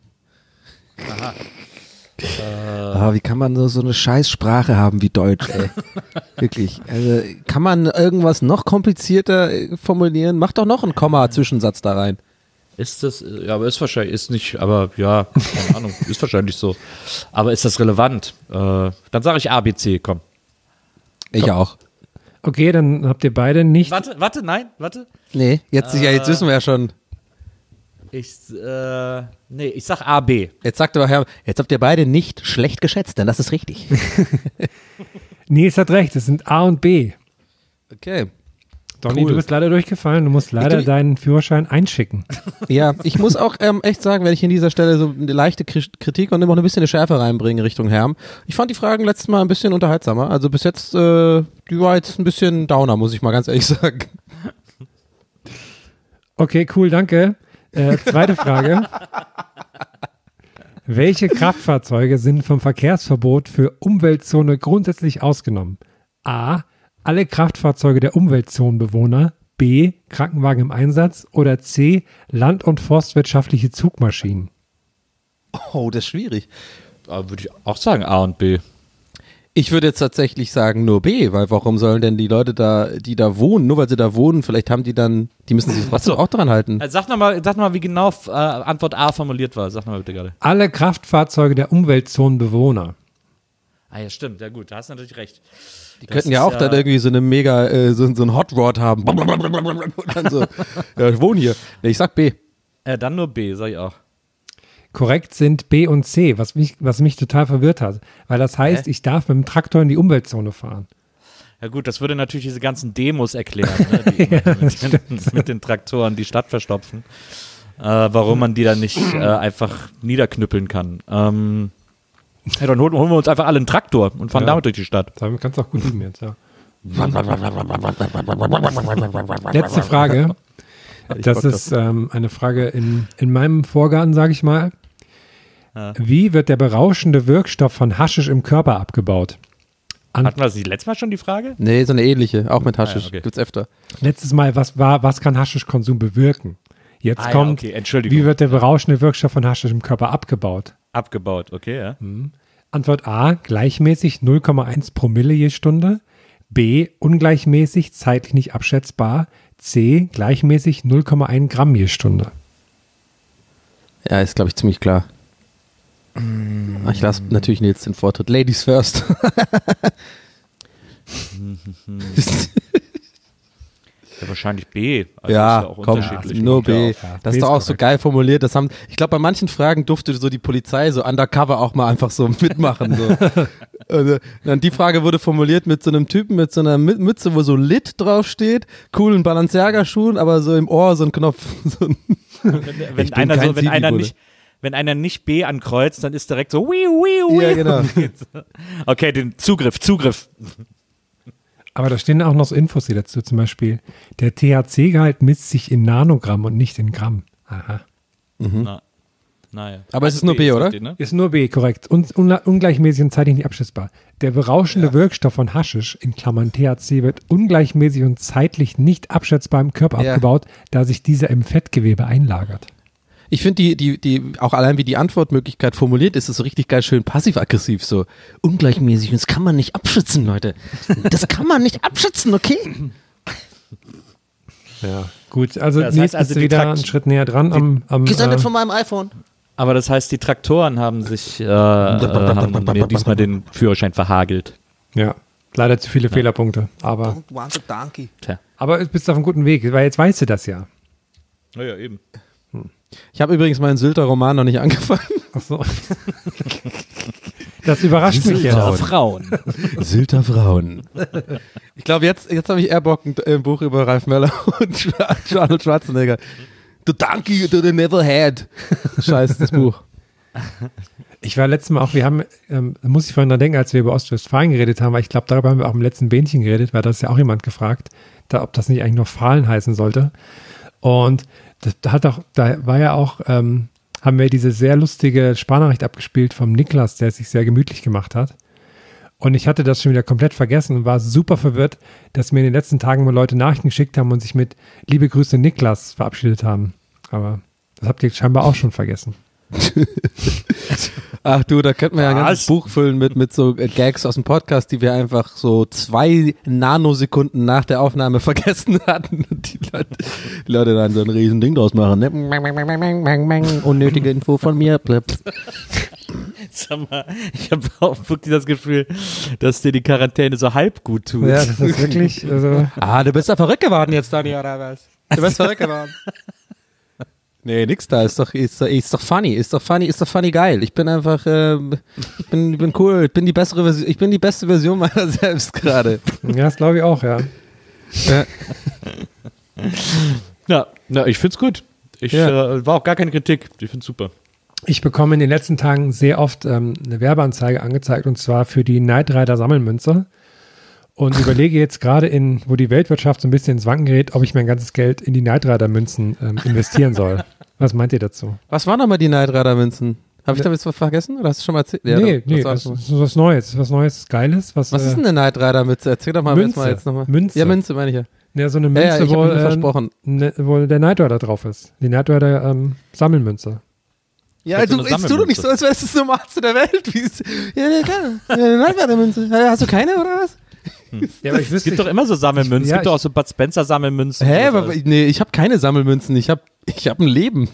Ah, wie kann man nur so eine Scheißsprache haben wie Deutsch, ey? Wirklich. Also, kann man irgendwas noch komplizierter äh, formulieren? Mach doch noch einen Komma-Zwischensatz da rein. Ist das, ja, aber ist wahrscheinlich, ist nicht, aber ja, keine Ahnung, ist wahrscheinlich so. Aber ist das relevant? Äh, dann sage ich A, B, C, komm. Ich auch. Okay, dann habt ihr beide nicht. Warte, warte, nein, warte. Nee, jetzt, ja, jetzt wissen wir ja schon. Ich, äh, nee, ich sag A, B. Jetzt sagt aber Herr, jetzt habt ihr beide nicht schlecht geschätzt, denn das ist richtig. Nils hat recht, es sind A und B. Okay. Donny, Cool. du bist leider durchgefallen, du musst leider tu- deinen Führerschein einschicken. Ja, ich muss auch ähm, echt sagen, wenn ich an dieser Stelle so eine leichte Kri- Kritik und immer noch ein bisschen eine Schärfe reinbringe Richtung Herm. Ich fand die Fragen letztes Mal ein bisschen unterhaltsamer. Also bis jetzt, äh, die war jetzt ein bisschen downer, muss ich mal ganz ehrlich sagen. Okay, cool, danke. Äh, zweite Frage. Welche Kraftfahrzeuge sind vom Verkehrsverbot für Umweltzone grundsätzlich ausgenommen? A. Alle Kraftfahrzeuge der Umweltzonenbewohner. B. Krankenwagen im Einsatz. Oder C. Land- und forstwirtschaftliche Zugmaschinen. Oh, das ist schwierig. Da würde ich auch sagen A und B. Ich würde jetzt tatsächlich sagen nur B, weil warum sollen denn die Leute da, die da wohnen, nur weil sie da wohnen, vielleicht haben die dann, die müssen sich trotzdem Ach so. auch dran halten. Also sag nochmal, sag noch mal, wie genau äh, Antwort A formuliert war. Sag nochmal bitte gerade. Alle Kraftfahrzeuge der Umweltzonenbewohner. Ah ja, stimmt, ja gut, da hast du natürlich recht. Die könnten ja auch dann irgendwie so eine mega, äh, so, so ein Hot Rod haben. Und dann so, ja, ich wohne hier. Nee, ich sag B. Äh, dann nur B, sag ich auch. Korrekt sind B und C, was mich, was mich total verwirrt hat. Weil das heißt, Hä? ich darf mit dem Traktor in die Umweltzone fahren. Ja gut, das würde natürlich diese ganzen Demos erklären, ne, die immer mit, den, mit den Traktoren die Stadt verstopfen. äh, warum man die dann nicht äh, einfach niederknüppeln kann. Ähm, ja, dann holen, holen wir uns einfach alle einen Traktor und fahren Ja. damit durch die Stadt. Damit kannst du auch gut leben jetzt, ja. Letzte Frage. Das ist ähm, eine Frage in, in meinem Vorgarten, sage ich mal. Ja. Wie wird der berauschende Wirkstoff von Haschisch im Körper abgebaut? An Hatten wir das die letzte Mal schon die Frage? Nee, so eine ähnliche, auch mit Haschisch. Ah, ja, okay. Gibt's öfter. Letztes Mal, was war, was kann Haschischkonsum bewirken? Jetzt Ah, ja, kommt, okay, Entschuldigung. wie wird der berauschende Wirkstoff von Haschisch im Körper abgebaut? Abgebaut, okay, ja. Antwort A, gleichmäßig null Komma eins Promille je Stunde. B, ungleichmäßig, zeitlich nicht abschätzbar. C, gleichmäßig null Komma eins Gramm je Stunde. Ja, ist, glaube ich, ziemlich klar. Ach, ich lasse natürlich Nils den Vortritt. Ladies first. Ja, wahrscheinlich B. Also Ja, ist auch komm, unterschiedlich. nur B. Ja, Das B ist doch ist auch so korrekt. geil formuliert. Das haben, ich glaube, bei manchen Fragen durfte so die Polizei so undercover auch mal einfach so mitmachen. So. Also, dann die Frage wurde formuliert mit so einem Typen mit so einer Mü- Mütze, wo so Lit draufsteht, coolen Balenciaga-Schuhen, aber so im Ohr so ein Knopf. So ein Wenn, wenn Ich bin einer kein so, wenn einer Zivi-Bulle. nicht, wenn einer nicht B ankreuzt, dann ist direkt so wiu, wiu, wiu. Ja, genau. Okay, den Zugriff, Zugriff. Aber da stehen auch noch so Infos hier dazu, zum Beispiel, der T H C-Gehalt misst sich in Nanogramm und nicht in Gramm. Aha. Na, naja. Aber es ist nur B, oder? richtig, ne? Ist nur B, korrekt. Und un ungleichmäßig und zeitlich nicht abschätzbar. Der berauschende Wirkstoff von Haschisch, in Klammern T H C, wird ungleichmäßig und zeitlich nicht abschätzbar im Körper Ja. abgebaut, da sich dieser im Fettgewebe einlagert. Ich finde die, die, die, auch allein wie die Antwortmöglichkeit formuliert ist, ist so richtig geil schön passiv-aggressiv, so ungleichmäßig. Und das kann man nicht abschätzen, Leute. Das kann man nicht abschätzen, okay? Ja. Gut, also Das Nils heißt also, bist du die wieder Trakt- einen Schritt näher dran am, am Gesendet äh, von meinem iPhone. Aber das heißt, die Traktoren haben sich, äh, äh, haben mir diesmal den Führerschein verhagelt. ja, leider zu viele Fehlerpunkte. Aber, Donkey. Tja. aber du bist auf einem guten Weg, weil jetzt weißt du das ja. Naja, eben. Ich habe übrigens meinen Sylter Roman noch nicht angefangen. Ach so. Das überrascht mich Ja, jetzt. Frauen. Sylter Frauen. Ich glaube, jetzt, jetzt habe ich eher Bock, ein, ein Buch über Ralf Möller und Schwa- Arnold Schwarzenegger. The Donkey that they never had. Scheiß, das Buch. Ich war letztes Mal auch, wir haben, ähm, da muss ich vorhin dran denken, als wir über Ostwestfalen geredet haben, weil ich glaube, darüber haben wir auch im letzten Bähnchen geredet, weil das ja auch jemand gefragt, da, ob das nicht eigentlich noch Fahlen heißen sollte. Und das, da hat auch, da war ja auch, ähm, haben wir diese sehr lustige Sprachnachricht abgespielt vom Niklas, der es sich sehr gemütlich gemacht hat. Und ich hatte das schon wieder komplett vergessen und war super verwirrt, dass mir in den letzten Tagen mal Leute Nachrichten geschickt haben und sich mit Liebe Grüße Niklas verabschiedet haben. Aber das habt ihr scheinbar auch schon vergessen. Ach du, da könnten wir ja ein Was? ganzes Buch füllen mit, mit so äh, Gags aus dem Podcast, die wir einfach so zwei Nanosekunden nach der Aufnahme vergessen hatten. Und die Leute, die Leute dann so ein riesen Ding draus machen. Ne? Unnötige Info von mir. Blip. Sag mal, ich habe auch wirklich das Gefühl, dass dir die Quarantäne so halb gut tut. Ja, das ist wirklich, also, Ah, du bist da verrückt geworden jetzt, Dani, oder was? Du bist verrückt geworden. Nee, nix da, ist doch, ist, doch- ist doch funny, ist doch funny, ist doch funny geil. Ich bin einfach, äh, ich bin, ich bin cool, ich bin die bessere Version, ich bin die beste Version meiner selbst gerade. ja, das glaube ich auch, ja. Ja, ja, ich find's gut. Ich Ja. äh, war auch gar keine Kritik. Ich find's super. Ich bekomme in den letzten Tagen sehr oft ähm, eine Werbeanzeige angezeigt und zwar für die Knight Rider Sammelmünze und überlege jetzt gerade in, wo die Weltwirtschaft so ein bisschen ins Wanken gerät, ob ich mein ganzes Geld in die Knight Rider Münzen ähm, investieren soll. Was meint ihr dazu? Was waren nochmal die Knight Rider Münzen? Habe ich da jetzt was vergessen oder hast du schon mal erzählt? Ja, nee, doch, nee, was, das war's? ist was Neues, was Neues, Geiles. Was, Was äh, ist denn eine Knight Rider Mütze? Erzähl doch mal Münze. jetzt mal jetzt nochmal. Münze. Ja, Münze meine ich ja. Ja, so eine Ja, Münze, ja, ich hab wo, mir nur äh, versprochen. ne, wo der Knight Rider drauf ist. Die Knight Rider ähm, Sammelmünze. Ja, Das ist du, eine jetzt tu doch nicht so, als wärst du das Normalste der Welt. Wie ist, ja, ja, klar. Ja, eine Knight Rider Münze. Ja, hast du keine oder was? Ja, aber ich Es wüsste, gibt doch immer so Sammelmünzen. Ich- ja, es gibt doch auch ich- so Bud Spencer Sammelmünzen. Hä, oder aber, so. nee, ich habe keine Sammelmünzen. Ich habe ich hab ein Leben.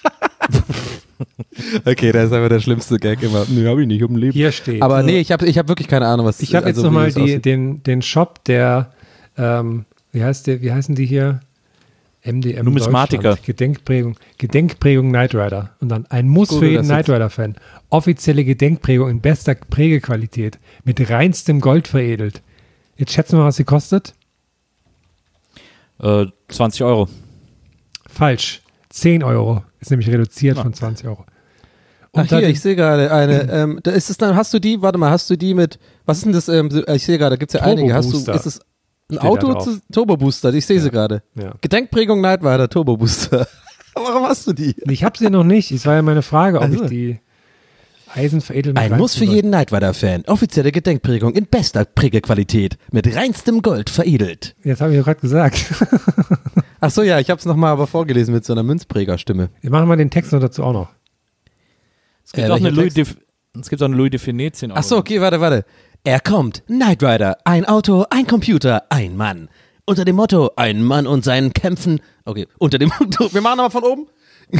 Okay, das ist einfach der schlimmste Gag immer. Nee, hab ich nicht, ich hab ein Leben. hier steht. Aber nee, ich habe ich hab wirklich keine Ahnung, was Ich habe jetzt also, wie nochmal das die, aussieht. den, den Shop der, ähm, wie heißt der, wie heißen die hier? M D M Numismatiker. Deutschland. Gedenkprägung, Gedenkprägung Knight Rider. Und dann ein Muss Google für jeden das Knight jetzt. Rider-Fan. Offizielle Gedenkprägung in bester Prägequalität. Mit reinstem Gold veredelt. Jetzt schätzen wir mal, was sie kostet. Äh, zwanzig Euro. Falsch. zehn Euro. Ist nämlich reduziert ja. von zwanzig Euro. Und Ach hier, ich sehe gerade eine, ähm, da ist es dann, hast du die, warte mal, hast du die mit, was ist denn das, ähm, ich sehe gerade, da gibt es ja einige, hast du, ist es ein Auto zu Turbo Booster, ich sehe ja. sie gerade. Ja. Gedenkprägung Knight Rider, Turbo Booster. Warum hast du die? Ich habe sie noch nicht, es war ja meine Frage, ob also. ich die Eisenveredelten Ein Muss für jeden Knight Rider Fan, offizielle Gedenkprägung in bester Prägequalität, mit reinstem Gold veredelt. Jetzt habe ich ja gerade gesagt. Ach so, ja, ich habe es nochmal aber vorgelesen mit so einer Münzprägerstimme. Wir machen mal den Text noch dazu auch noch. Es gibt, äh, auch, eine Louis de, es gibt auch eine Louis de Funès zehn Euro. Ach so, okay, warte, warte. Er kommt, Knight Rider, ein Auto, ein Computer, ein Mann. Unter dem Motto, ein Mann und seinen Kämpfen. Okay, unter dem Motto, wir machen aber von oben.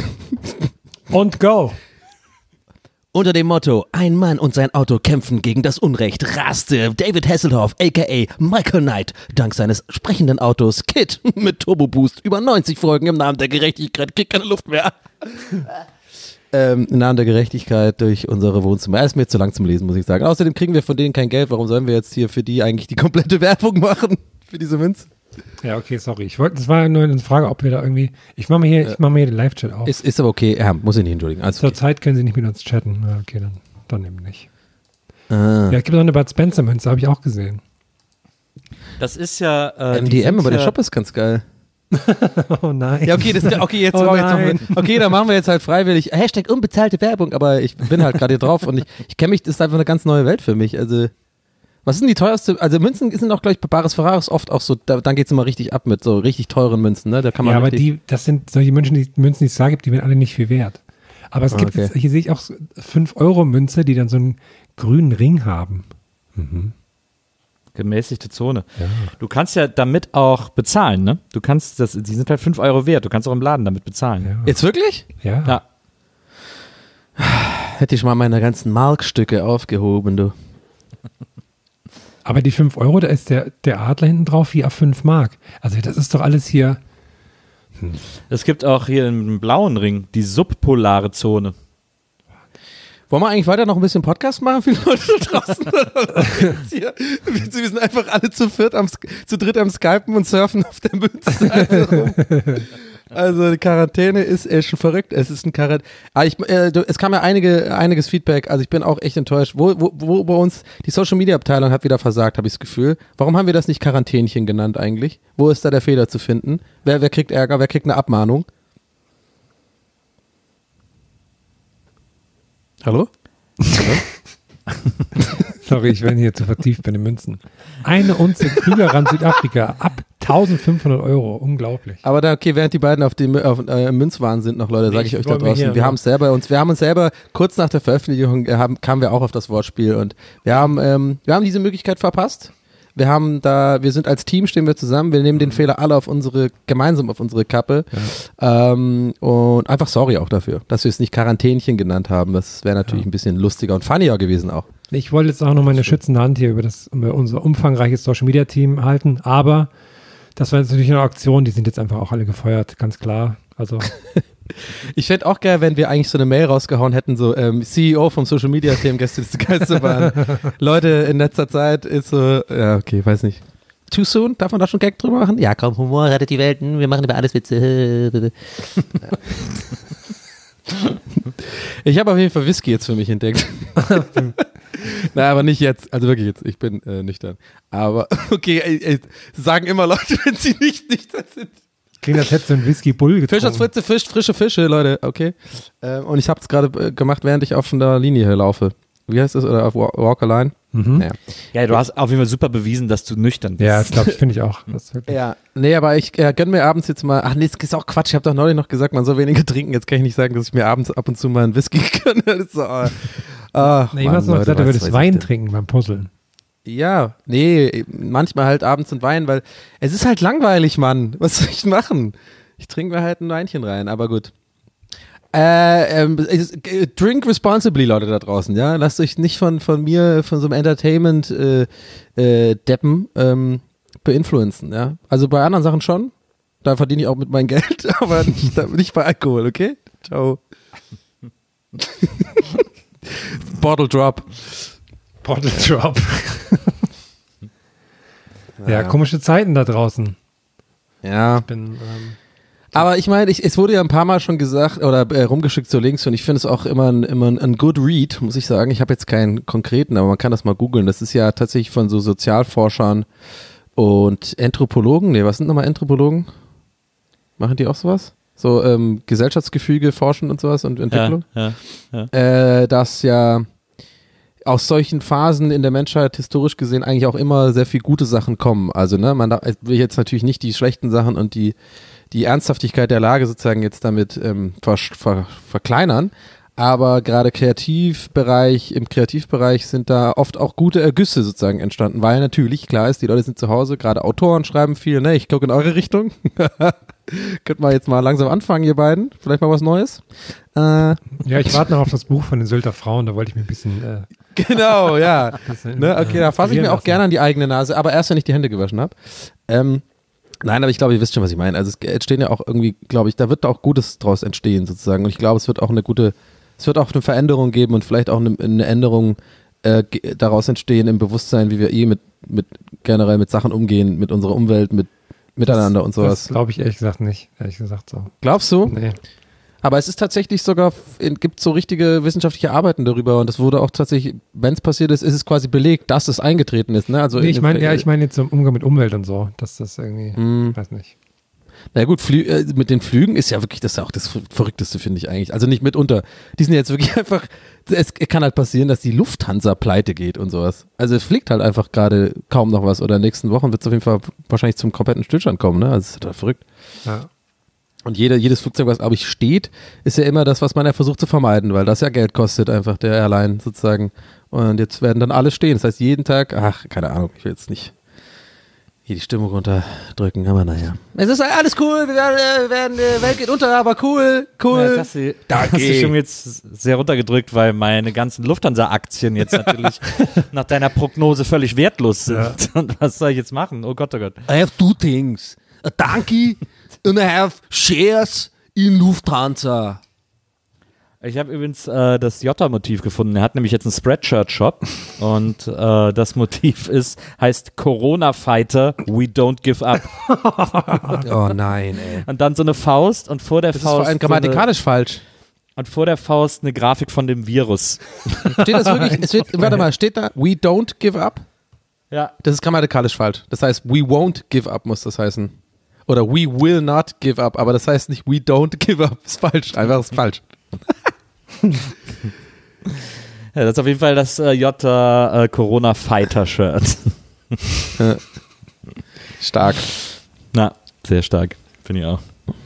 Und go. Unter dem Motto, ein Mann und sein Auto kämpfen gegen das Unrecht, raste David Hasselhoff, aka Michael Knight, dank seines sprechenden Autos Kid mit Turbo Boost über neunzig Folgen im Namen der Gerechtigkeit, kriegt keine Luft mehr. ähm, Im Namen der Gerechtigkeit durch unsere Wohnzimmer. Er ist mir zu lang zum Lesen, muss ich sagen. Außerdem kriegen wir von denen kein Geld. Warum sollen wir jetzt hier für die eigentlich die komplette Werbung machen? Für diese Münze? Ja, okay, sorry. Ich wollte, das war nur eine Frage, ob wir da irgendwie, ich mache mir hier, ich mache mir hier den Live-Chat auf. Ist, ist aber okay, ja, muss ich nicht entschuldigen. Alles Zur okay. Zeit können Sie nicht mit uns chatten. Ja, okay, dann, dann eben nicht. Ah. Ja, es gibt noch eine Bud Spencer-Münze, habe ich auch gesehen. Das ist ja äh, M D M, aber ja der Shop ist ganz geil. Oh nein. Ja, okay, das, okay, jetzt, oh jetzt okay, dann machen wir jetzt halt freiwillig Hashtag unbezahlte Werbung, aber ich bin halt gerade hier drauf und ich, ich kenne mich, das ist einfach eine ganz neue Welt für mich, also was ist denn die teuerste, also Münzen sind auch gleich bei Bares Ferraris oft auch so, da, dann geht es immer richtig ab mit so richtig teuren Münzen, ne, da kann man ja, aber die, das sind solche Münzen, die, Münzen, die es da gibt, die werden alle nicht viel wert. Aber es ah, gibt, okay. jetzt, hier sehe ich auch fünf Euro Münze, die dann so einen grünen Ring haben. Mhm. Gemäßigte Zone. Ja. Du kannst ja damit auch bezahlen, ne? Du kannst, das, die sind halt fünf Euro wert, du kannst auch im Laden damit bezahlen. Ja. Jetzt wirklich? Ja. Ja. Hätte ich mal meine ganzen Markstücke aufgehoben, du. Aber die fünf Euro, da ist der, der Adler hinten drauf wie auf fünf Mark. Also das ist doch alles hier. Hm. Es gibt auch hier einen blauen Ring, die subpolare Zone. Wollen wir eigentlich weiter noch ein bisschen Podcast machen für die Leute da draußen? Wir sind einfach alle zu viert am, zu dritt am Skypen und surfen auf der Münze rum. Also die Quarantäne ist echt schon verrückt. Es ist ein Quarantäne. Ah, ich, äh, es kam ja einige, einiges Feedback. Also ich bin auch echt enttäuscht. Wo, wo, wo bei uns die Social Media Abteilung hat wieder versagt, habe ich das Gefühl. Warum haben wir das nicht Quarantänchen genannt eigentlich? Wo ist da der Fehler zu finden? Wer, wer kriegt Ärger? Wer kriegt eine Abmahnung? Hallo? Sorry, ich bin hier zu vertieft bei den Münzen. Eine Unze Krügerrand Südafrika ab eintausendfünfhundert Euro. Unglaublich. Aber da, okay, während die beiden auf die auf, äh, Münzwaren sind noch, Leute, sage ich, ich euch da draußen. Wir haben es selber uns, wir haben uns selber kurz nach der Veröffentlichung äh, haben, kamen wir auch auf das Wortspiel und wir haben, ähm, wir haben diese Möglichkeit verpasst. Wir haben da, wir sind als Team, stehen wir zusammen, wir nehmen den Fehler alle auf unsere, gemeinsam auf unsere Kappe. Ja. Ähm, und einfach sorry auch dafür, dass wir es nicht Quarantänchen genannt haben. Das wäre natürlich ja. ein bisschen lustiger und funnier gewesen auch. Ich wollte jetzt auch noch meine schützende Hand hier über das, über unser umfangreiches Social Media Team halten, aber das war jetzt natürlich eine Aktion, die sind jetzt einfach auch alle gefeuert, ganz klar. Also. Ich fände auch geil, wenn wir eigentlich so eine Mail rausgehauen hätten, so ähm, C E O vom Social Media Team, Gäste des Geisterbahn. Leute, in letzter Zeit ist so, ja, okay, weiß nicht. Too soon? Darf man da schon Gag drüber machen? Ja, komm, Humor rettet die Welt, wir machen über alles Witze. Ich habe auf jeden Fall Whisky jetzt für mich entdeckt. Nein, aber nicht jetzt, also wirklich jetzt, ich bin äh, nüchtern. Aber, okay, ey, ey, sagen immer Leute, wenn sie nicht nüchtern sind. Kriegen das jetzt so ein Whisky Bull getrunken. Fisch aus Fritze, Fisch, frische Fische, Leute, okay. Äh, und ich habe es gerade äh, gemacht, während ich auf der Linie hier laufe. Wie heißt das? Oder auf Walk a Line? Mhm. Ja. Ja, du hast auf jeden Fall super bewiesen, dass du nüchtern bist. Ja, das glaube ich, finde ich auch. Das ja, nee, aber ich äh, gönn mir abends jetzt mal, ach nee, das ist auch Quatsch, ich habe doch neulich noch gesagt, man soll weniger trinken, jetzt kann ich nicht sagen, dass ich mir abends ab und zu mal einen Whisky gönne. Das ist so, oh, oh, nee, ich habe noch gesagt, du würdest Wein trinken beim Puzzeln. Ja, nee, manchmal halt abends und Wein, weil es ist halt langweilig, Mann. Was soll ich machen? Ich trinke mir halt ein Weinchen rein, aber gut. Äh, ähm, drink responsibly, Leute da draußen, ja. Lasst euch nicht von, von mir, von so einem Entertainment äh, äh, Deppen ähm, beinfluenzen, ja. Also bei anderen Sachen schon. Da verdiene ich auch mit meinem Geld, aber nicht, nicht bei Alkohol, okay? Ciao. Bottle Drop. Bottle Drop. ja, ja, komische Zeiten da draußen. Ja. Ich bin, ähm Aber ich meine, ich, es wurde ja ein paar Mal schon gesagt oder äh, rumgeschickt so Links und ich finde es auch immer ein, immer ein, ein good read, muss ich sagen. Ich habe jetzt keinen konkreten, aber man kann das mal googeln. Das ist ja tatsächlich von so Sozialforschern und Anthropologen. Nee, was sind nochmal Anthropologen? Machen die auch sowas? So ähm, Gesellschaftsgefüge forschen und sowas und Entwicklung? Ja, ja, ja. Äh, dass ja aus solchen Phasen in der Menschheit historisch gesehen eigentlich auch immer sehr viel gute Sachen kommen. Also ne, man darf, will jetzt natürlich nicht die schlechten Sachen und die die Ernsthaftigkeit der Lage sozusagen jetzt damit ähm, ver, ver, verkleinern, aber gerade Kreativbereich, im Kreativbereich sind da oft auch gute Ergüsse sozusagen entstanden, weil natürlich, klar ist, die Leute sind zu Hause, gerade Autoren schreiben viel, ne, ich gucke in eure Richtung. Könnt mal jetzt mal langsam anfangen, ihr beiden, vielleicht mal was Neues. Äh, Ja, ich warte noch auf das Buch von den Sylter Frauen, da wollte ich mir ein bisschen äh, genau, ja. bisschen, Ne, okay, da fasse ich mir auch lassen. gerne an die eigene Nase, aber erst, wenn ich die Hände gewaschen habe. Ähm, nein, aber ich glaube, ihr wisst schon, was ich meine. Also es entstehen ja auch irgendwie, glaube ich, da wird auch Gutes draus entstehen sozusagen und ich glaube, es wird auch eine gute, es wird auch eine Veränderung geben und vielleicht auch eine, eine Änderung äh, ge- daraus entstehen im Bewusstsein, wie wir eh mit, mit generell mit Sachen umgehen, mit unserer Umwelt, mit miteinander und sowas. Das glaube ich ehrlich gesagt nicht, ehrlich gesagt so. Glaubst du? Nee. Aber es ist tatsächlich sogar, es gibt so richtige wissenschaftliche Arbeiten darüber und es wurde auch tatsächlich, wenn es passiert ist, ist es quasi belegt, dass es eingetreten ist. Ne? Also nee, ich in- meine, ja, ich meine jetzt im Umgang mit Umwelt und so, dass das irgendwie, Hm. weiß nicht. Na gut, Flü äh, mit den Flügen ist ja wirklich, das ist ja auch das Verrückteste, finde ich eigentlich. Also nicht mitunter. Die sind jetzt wirklich einfach, es kann halt passieren, dass die Lufthansa pleite geht und sowas. Also es fliegt halt einfach gerade kaum noch was oder in den nächsten Wochen wird es auf jeden Fall wahrscheinlich zum kompletten Stillstand kommen, ne? Also es ist total verrückt. Ja. Und jeder, jedes Flugzeug, was, glaube ich, steht, ist ja immer das, was man ja versucht zu vermeiden, weil das ja Geld kostet, einfach der Airline sozusagen. Und jetzt werden dann alle stehen. Das heißt, jeden Tag, ach, keine Ahnung, ich will jetzt nicht hier die Stimmung runterdrücken, aber naja. Es ist alles cool, wir werden, äh, werden äh, Welt geht unter, aber cool, cool. Ja, das hast du, das hast du schon jetzt sehr runtergedrückt, weil meine ganzen Lufthansa-Aktien jetzt natürlich nach deiner Prognose völlig wertlos sind. Ja. Und was soll ich jetzt machen? Oh Gott, oh Gott. I have two things. A donkey and I have shares in Lufthansa. Ich habe übrigens äh, das Jota-Motiv gefunden. Er hat nämlich jetzt einen Spreadshirt-Shop und äh, das Motiv ist, heißt Corona Fighter, we don't give up. Oh nein, ey. Und dann so eine Faust und vor der Das ist Faust vor allem so eine, grammatikalisch falsch. und vor der Faust eine Grafik von dem Virus. Steht das wirklich, es steht, warte mal, steht da, we don't give up? Ja. Das ist grammatikalisch falsch. Das heißt, we won't give up muss das heißen. Oder we will not give up, aber das heißt nicht we don't give up. Ist falsch, einfach ist falsch. Ja, das ist auf jeden Fall das äh, Jota äh, Corona Fighter Shirt. Stark. Na, sehr stark. Finde ich auch.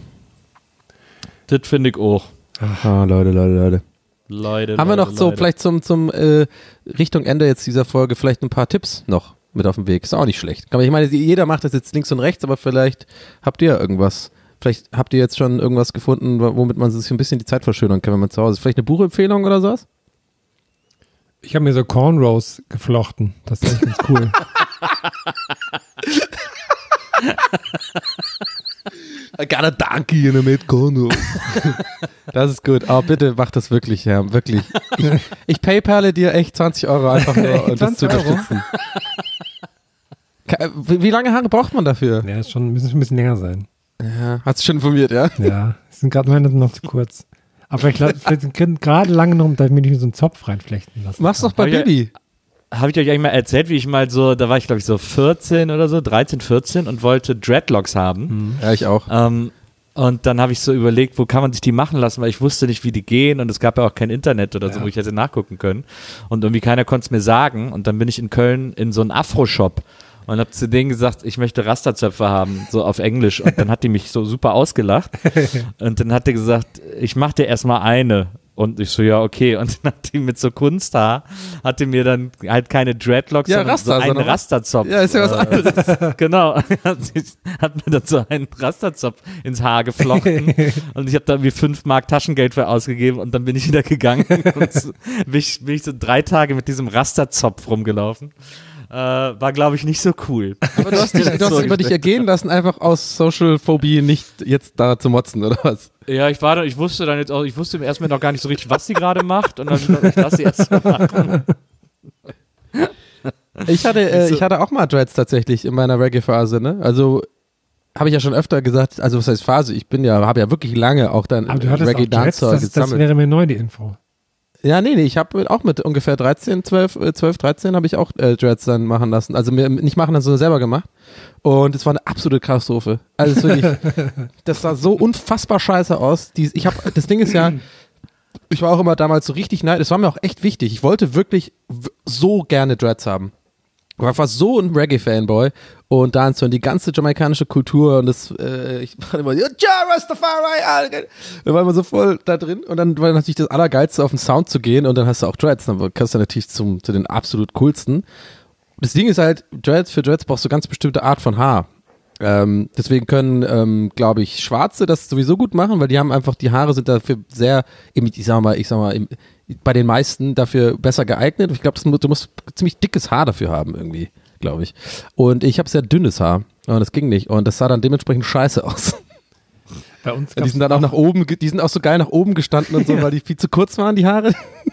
Das finde ich auch. Ah, Leute, Leute, Leute. Leute, Haben wir Leute, noch so, Leute. vielleicht zum, zum äh, Richtung Ende jetzt dieser Folge, vielleicht ein paar Tipps noch mit auf dem Weg. Ist auch nicht schlecht. Aber ich meine, jeder macht das jetzt links und rechts, aber vielleicht habt ihr irgendwas. Vielleicht habt ihr jetzt schon irgendwas gefunden, womit man sich ein bisschen die Zeit verschönern kann, wenn man zu Hause ist. Vielleicht eine Buchempfehlung oder sowas? Ich habe mir so Cornrows geflochten, das ist echt ganz cool. I got a donkey in a mid corner. Das ist gut. Aber bitte mach das wirklich, ja, wirklich. Ich, ich paypale dir echt zwanzig Euro einfach nur, um das zu zwanzig Euro? unterstützen. Ka- Wie wie lange Haare braucht man dafür? Ja, ist schon, müssen schon ein bisschen länger sein. Ja, hast du schon informiert, ja? Ja, sind gerade meine noch zu kurz. Aber vielleicht, vielleicht sind gerade lange noch, damit ich mir so einen Zopf reinflechten lassen. Mach's doch bei Hab ich ja- Bibi. Habe ich euch eigentlich mal erzählt, wie ich mal so, da war ich glaube ich so vierzehn oder so, dreizehn, vierzehn und wollte Dreadlocks haben. Ja, ich auch. Ähm, und dann habe ich so überlegt, wo kann man sich die machen lassen, weil ich wusste nicht, wie die gehen und es gab ja auch kein Internet oder so, Ja. wo ich hätte nachgucken können. Und irgendwie keiner konnte es mir sagen. Und dann bin ich in Köln in so einen Afro-Shop und habe zu denen gesagt, ich möchte Rasterzöpfe haben, so auf Englisch. Und dann hat die mich so super ausgelacht. Und dann hat die gesagt, ich mach dir erstmal eine. Und ich so, ja, okay. Und dann hat die mit so Kunsthaar, hat die mir dann halt keine Dreadlocks, Ja, sondern Raster, so einen sondern was? Rasterzopf. Ja, ist ja was anderes. Genau. Hat sie- hat mir dann so einen Rasterzopf ins Haar geflochten. Und ich habe da irgendwie fünf Mark Taschengeld für ausgegeben und dann bin ich wieder gegangen. Und so, bin, ich, bin ich so drei Tage mit diesem Rasterzopf rumgelaufen. Äh, war, glaube ich, nicht so cool. Aber du hast, dich, du hast es über dich ergehen lassen, einfach aus Social Phobie nicht jetzt da zu motzen, oder was? Ja, ich war da, ich wusste dann jetzt auch, ich wusste im ersten Moment noch gar nicht so richtig, was sie gerade macht. Und dann hab ich gedacht, ich lasse sie erst mal machen. Ich hatte, äh, so- ich hatte auch mal Dreads tatsächlich in meiner Reggae-Phase, ne? Also habe ich ja schon öfter gesagt, also was heißt Phase, ich bin ja, habe ja wirklich lange auch dann Aber du hattest Reggae auch Dreads, Dancehall das, das gesammelt. wäre mir neu, die Info. Ja, nee, nee, ich habe auch mit ungefähr dreizehn, zwölf, äh, zwölf, dreizehn habe ich auch äh, Dreads dann machen lassen. Also mir nicht machen lassen, sondern selber gemacht. Und es war eine absolute Katastrophe. Also es ist wirklich, das sah so unfassbar scheiße aus. Die, ich habe, das Ding ist ja, ich war auch immer damals so richtig neidisch. Das war mir auch echt wichtig. Ich wollte wirklich w- so gerne Dreads haben. Ich war fast so ein Reggae-Fanboy und da so die ganze jamaikanische Kultur und das, äh, ich war immer, ja, Rastafari, Alter. Da war immer so voll da drin und dann war natürlich das Allergeilste, auf den Sound zu gehen und dann hast du auch Dreads, dann kannst du natürlich zum, zu den absolut coolsten. Das Ding ist halt, Dreads, für Dreads brauchst du ganz bestimmte Art von Haar. Ähm, deswegen können, ähm, glaube ich, Schwarze das sowieso gut machen, weil die haben einfach, die Haare sind dafür sehr, ich sag mal, ich sag mal, im, bei den meisten dafür besser geeignet. Ich glaube, du musst ziemlich dickes Haar dafür haben irgendwie, glaube ich. Und ich habe sehr dünnes Haar und das ging nicht und das sah dann dementsprechend scheiße aus. Bei uns Die sind dann auch nach oben, ge- die sind auch so geil nach oben gestanden und so, weil die viel zu kurz waren, die Haare.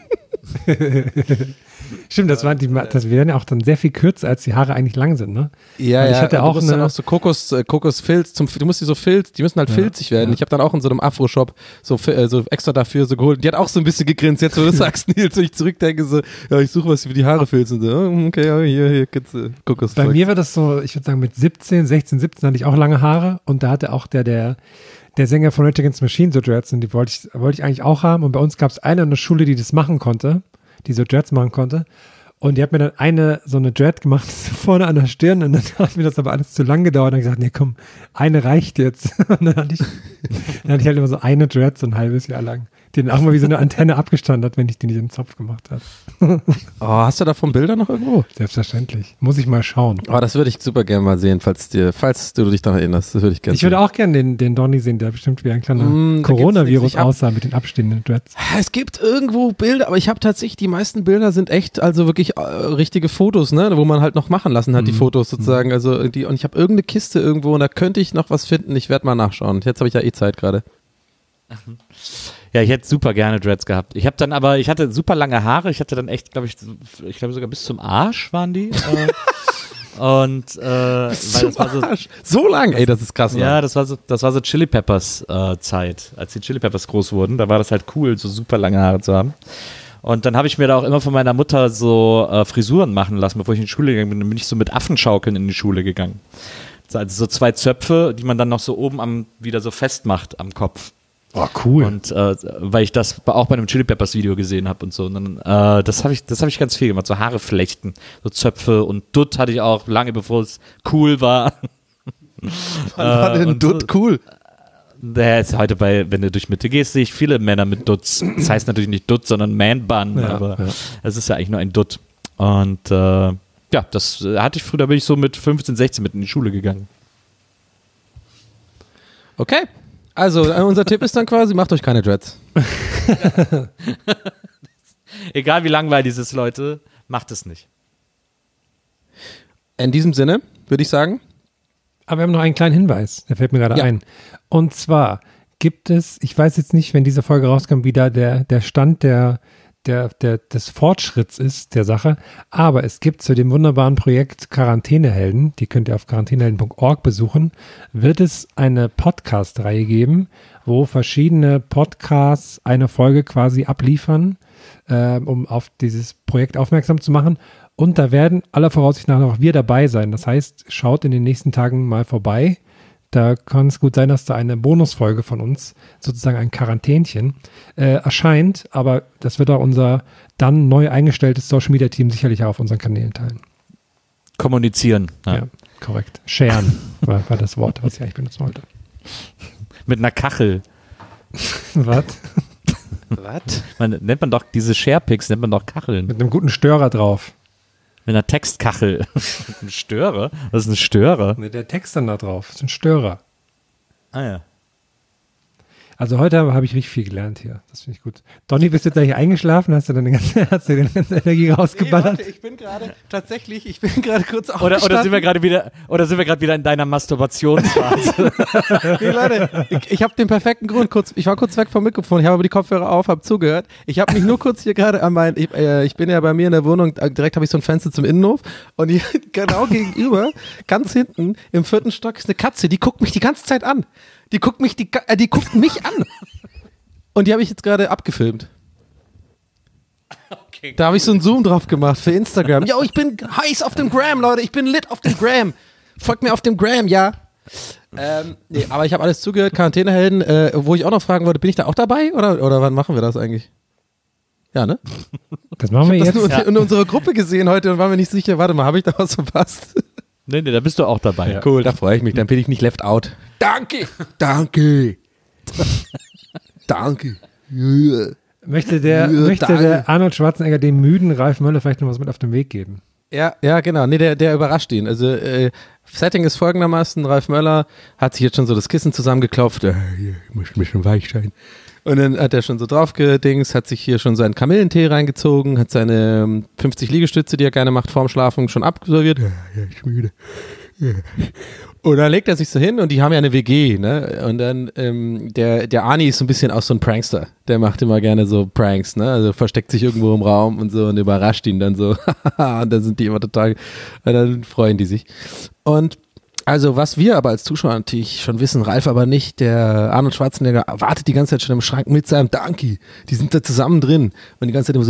Stimmt, das, waren die, das werden ja auch dann sehr viel kürzer, als die Haare eigentlich lang sind, ne? Ja, Weil ich ja, hatte und auch du musst dann eine- auch so Kokos, äh, Kokosfilz, zum, du musst die so Filz, die müssen halt Ja, filzig werden. ja. Ich habe dann auch in so einem Afro-Shop so, fi- äh, so extra dafür so geholt. Die hat auch so ein bisschen gegrinst, jetzt wo du das sagst, Nils, und ich zurückdenke so, ja, ich suche was für die Haare filzen. So, oh, okay, ja, hier, hier, gibt's äh, Kokoszeug. Bei mir war das so, ich würde sagen, mit siebzehn, sechzehn, siebzehn hatte ich auch lange Haare und da hatte auch der, der, der Sänger von Rage Against the Machine so Dreads und die wollte ich, wollte ich eigentlich auch haben und bei uns gab es eine in der Schule, die das machen konnte, die so Dreads machen konnte und die hat mir dann eine, so eine Dread gemacht, so vorne an der Stirn und dann hat mir das aber alles zu lang gedauert und dann gesagt, nee, komm, eine reicht jetzt. Und dann hatte ich, dann hatte ich halt immer so eine Dread so ein halbes Jahr lang, die dann auch mal wie so eine Antenne abgestanden hat, wenn ich die nicht in den Zopf gemacht habe. Oh, hast du davon Bilder noch irgendwo? Selbstverständlich. Muss ich mal schauen. Oh, das würde ich super gerne mal sehen, falls dir, falls du dich daran erinnerst. Das würde ich gerne Ich würde auch gerne den, den Donny sehen, der bestimmt wie ein kleiner Mm, da Coronavirus gibt's nichts. Ich hab- aussah mit den abstehenden Dreads. Es gibt irgendwo Bilder, aber ich habe tatsächlich, die meisten Bilder sind echt, also wirklich äh, richtige Fotos, ne, wo man halt noch machen lassen hat, die Mhm. Fotos sozusagen. Also die, und ich habe irgendeine Kiste irgendwo und da könnte ich noch was finden. Ich werde mal nachschauen. Jetzt habe ich ja eh Zeit gerade. Ja, ich hätte super gerne Dreads gehabt. Ich habe dann aber, ich hatte super lange Haare. Ich hatte dann echt, glaube ich, ich glaube sogar bis zum Arsch waren die. äh, und äh, weil das war so, Arsch. So lang, ey, das ist krass. ja, das war so, das war so Chili Peppers äh, Zeit, als die Chili Peppers groß wurden. Da war das halt cool, so super lange Haare zu haben. Und dann habe ich mir da auch immer von meiner Mutter so äh, Frisuren machen lassen, bevor ich in die Schule gegangen bin. Dann bin ich so mit Affenschaukeln in die Schule gegangen. Also so zwei Zöpfe, die man dann noch so oben am wieder so festmacht am Kopf. Oh, cool. Und äh, weil ich das auch bei einem Chili Peppers Video gesehen habe und so. Und dann, äh, das habe ich, das habe ich ganz viel gemacht. So Haare flechten, so Zöpfe und Dutt hatte ich auch lange bevor es cool war. Wann war Äh, denn und Dutt so- cool? Der ist heute bei, wenn du durch Mitte gehst, sehe ich viele Männer mit Dutz. Das heißt natürlich nicht Dutt, sondern Man-Bun, Ja, aber ja. es ist ja eigentlich nur ein Dutt. Und äh, ja, das äh, hatte ich früher, da bin ich so mit fünfzehn, sechzehn mit in die Schule gegangen. Okay. Also, äh, unser Tipp ist dann quasi, macht euch keine Dreads. Egal wie langweilig es ist, Leute, macht es nicht. In diesem Sinne würde ich sagen, Aber wir haben noch einen kleinen Hinweis, der fällt mir gerade Ja. ein. Und zwar gibt es, ich weiß jetzt nicht, wenn diese Folge rauskommt, wie da der, der Stand der, der, der, des Fortschritts ist, der Sache, aber es gibt zu dem wunderbaren Projekt Quarantänehelden, die könnt ihr auf quarantänehelden punkt org besuchen, wird es eine Podcast-Reihe geben, wo verschiedene Podcasts eine Folge quasi abliefern, äh, um auf dieses Projekt aufmerksam zu machen. Und da werden aller Voraussicht nach auch wir dabei sein. Das heißt, schaut in den nächsten Tagen mal vorbei. Da kann es gut sein, dass da eine Bonusfolge von uns, sozusagen ein Quarantänchen, äh, erscheint. Aber das wird auch unser dann neu eingestelltes Social-Media-Team sicherlich auch auf unseren Kanälen teilen. Kommunizieren. Ja. Ja, korrekt. Sharen war, war das Wort, was ich eigentlich benutzen wollte. Mit einer Kachel. Was? was? Man, nennt man doch diese Sharepics, nennt man doch Kacheln. Mit einem guten Störer drauf. Mit einer Textkachel. Ein Störer? Was ist ein Störer? Mit der Text dann da drauf. Das ist ein Störer. Ah ja. Also heute habe hab ich richtig viel gelernt hier. Das finde ich gut. Donny, bist du jetzt eigentlich eingeschlafen? Hast du deine ganze, hast du deine ganze Energie rausgeballert? Nee, warte, ich bin gerade, tatsächlich, ich bin gerade kurz Oder, aufgestanden. oder sind wir gerade wieder, oder sind wir gerade wieder in deiner Masturbationsphase? Nee, Leute, ich, ich habe den perfekten Grund. Kurz, ich war kurz weg vom Mikrofon, ich habe aber die Kopfhörer auf, habe zugehört. Ich habe mich nur kurz hier gerade an mein, ich, äh, ich bin ja bei mir in der Wohnung, direkt habe ich so ein Fenster zum Innenhof und hier genau gegenüber, ganz hinten im vierten Stock ist eine Katze, die guckt mich die ganze Zeit an. Die guckt mich, die, äh, die guckt mich an. Und die habe ich jetzt gerade abgefilmt. Okay, da habe ich so einen Zoom drauf gemacht für Instagram. Yo, ich bin heiß auf dem Gram, Leute. Ich bin lit auf dem Gram. Folgt mir auf dem Gram, ja. Ähm, nee, aber ich habe alles zugehört. Quarantänehelden, äh, wo ich auch noch fragen wollte, bin ich da auch dabei? Oder, oder wann machen wir das eigentlich? Ja, ne? Das machen wir Ich jetzt. habe das nur Ja. in unserer Gruppe gesehen heute und war mir nicht sicher. Warte mal, habe ich da was verpasst? Nee, nee, da bist du auch dabei. Ja. Cool, da freue ich mich. Dann bin ich nicht left out. Danke. Danke. Danke. Möchte der, Ja, möchte danke. der Arnold Schwarzenegger dem müden Ralf Möller vielleicht noch was mit auf den Weg geben? Ja, ja, genau. Nee, der, der überrascht ihn. Also, äh, Setting ist folgendermaßen: Ralf Möller hat sich jetzt schon so das Kissen zusammengeklopft. Äh, hier, ich muss mich schon weich sein. Und dann hat er schon so draufgedings, hat sich hier schon seinen Kamillentee reingezogen, hat seine ähm, fünfzig Liegestütze, die er gerne macht, vorm Schlafen schon absolviert. Ja, ja, ich bin müde. Ja. Und dann legt er sich so hin und die haben ja eine W G, ne? Und dann, ähm, der, der Arnie ist so ein bisschen auch so ein Prankster. Der macht immer gerne so Pranks, ne? Also versteckt sich irgendwo im Raum und so und überrascht ihn dann so. Und dann sind die immer total, und dann freuen die sich. Und also was wir aber als Zuschauer natürlich schon wissen, Ralf aber nicht, der Arnold Schwarzenegger wartet die ganze Zeit schon im Schrank mit seinem Donkey. Die sind da zusammen drin und die ganze Zeit immer so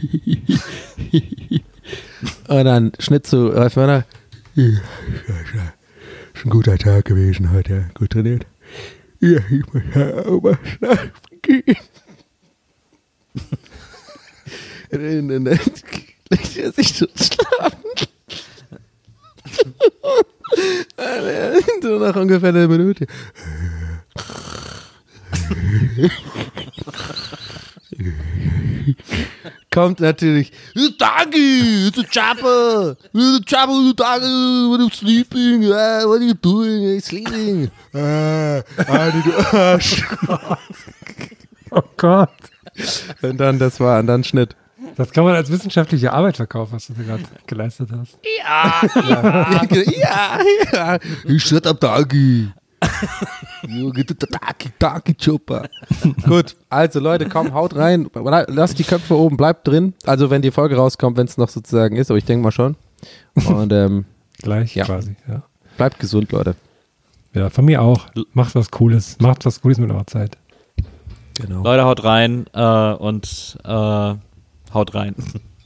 und dann Schnitt zu Ralf Möller. Ja, ja, ja. Ist ein guter Tag gewesen heute, gut trainiert. Ja, ich muss ja auch mal schlafen gehen. Und dann legt er sich so schlafen. So nach ungefähr einer Minute. Kommt natürlich, Danke, it's a chopper, it's a chopper, Danke, what are you sleeping, uh, what are you doing, sleeping, ah, Arnie, du Arsch. Oh Gott. Und dann, das war, und dann Schnitt. Das kann man als wissenschaftliche Arbeit verkaufen, was du mir gerade geleistet hast. Ja, ja, shut up, Danke. Danke, danke, Chopper. Gut, also Leute, komm, haut rein. Lasst die Köpfe oben, bleibt drin. Also wenn die Folge rauskommt, wenn es noch sozusagen ist, aber ich denke mal schon. Und ähm, Gleich Ja. quasi, ja. bleibt gesund, Leute. Ja, von mir auch. Macht was Cooles. Macht was Cooles mit eurer Zeit. Genau. Leute, haut rein äh, und äh, haut rein.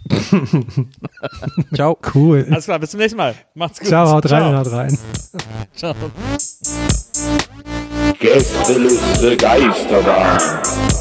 Ciao. Cool. Alles klar, bis zum nächsten Mal. Macht's gut. Ciao, haut rein, haut rein. Ciao. Gästeliste Geisterbahn.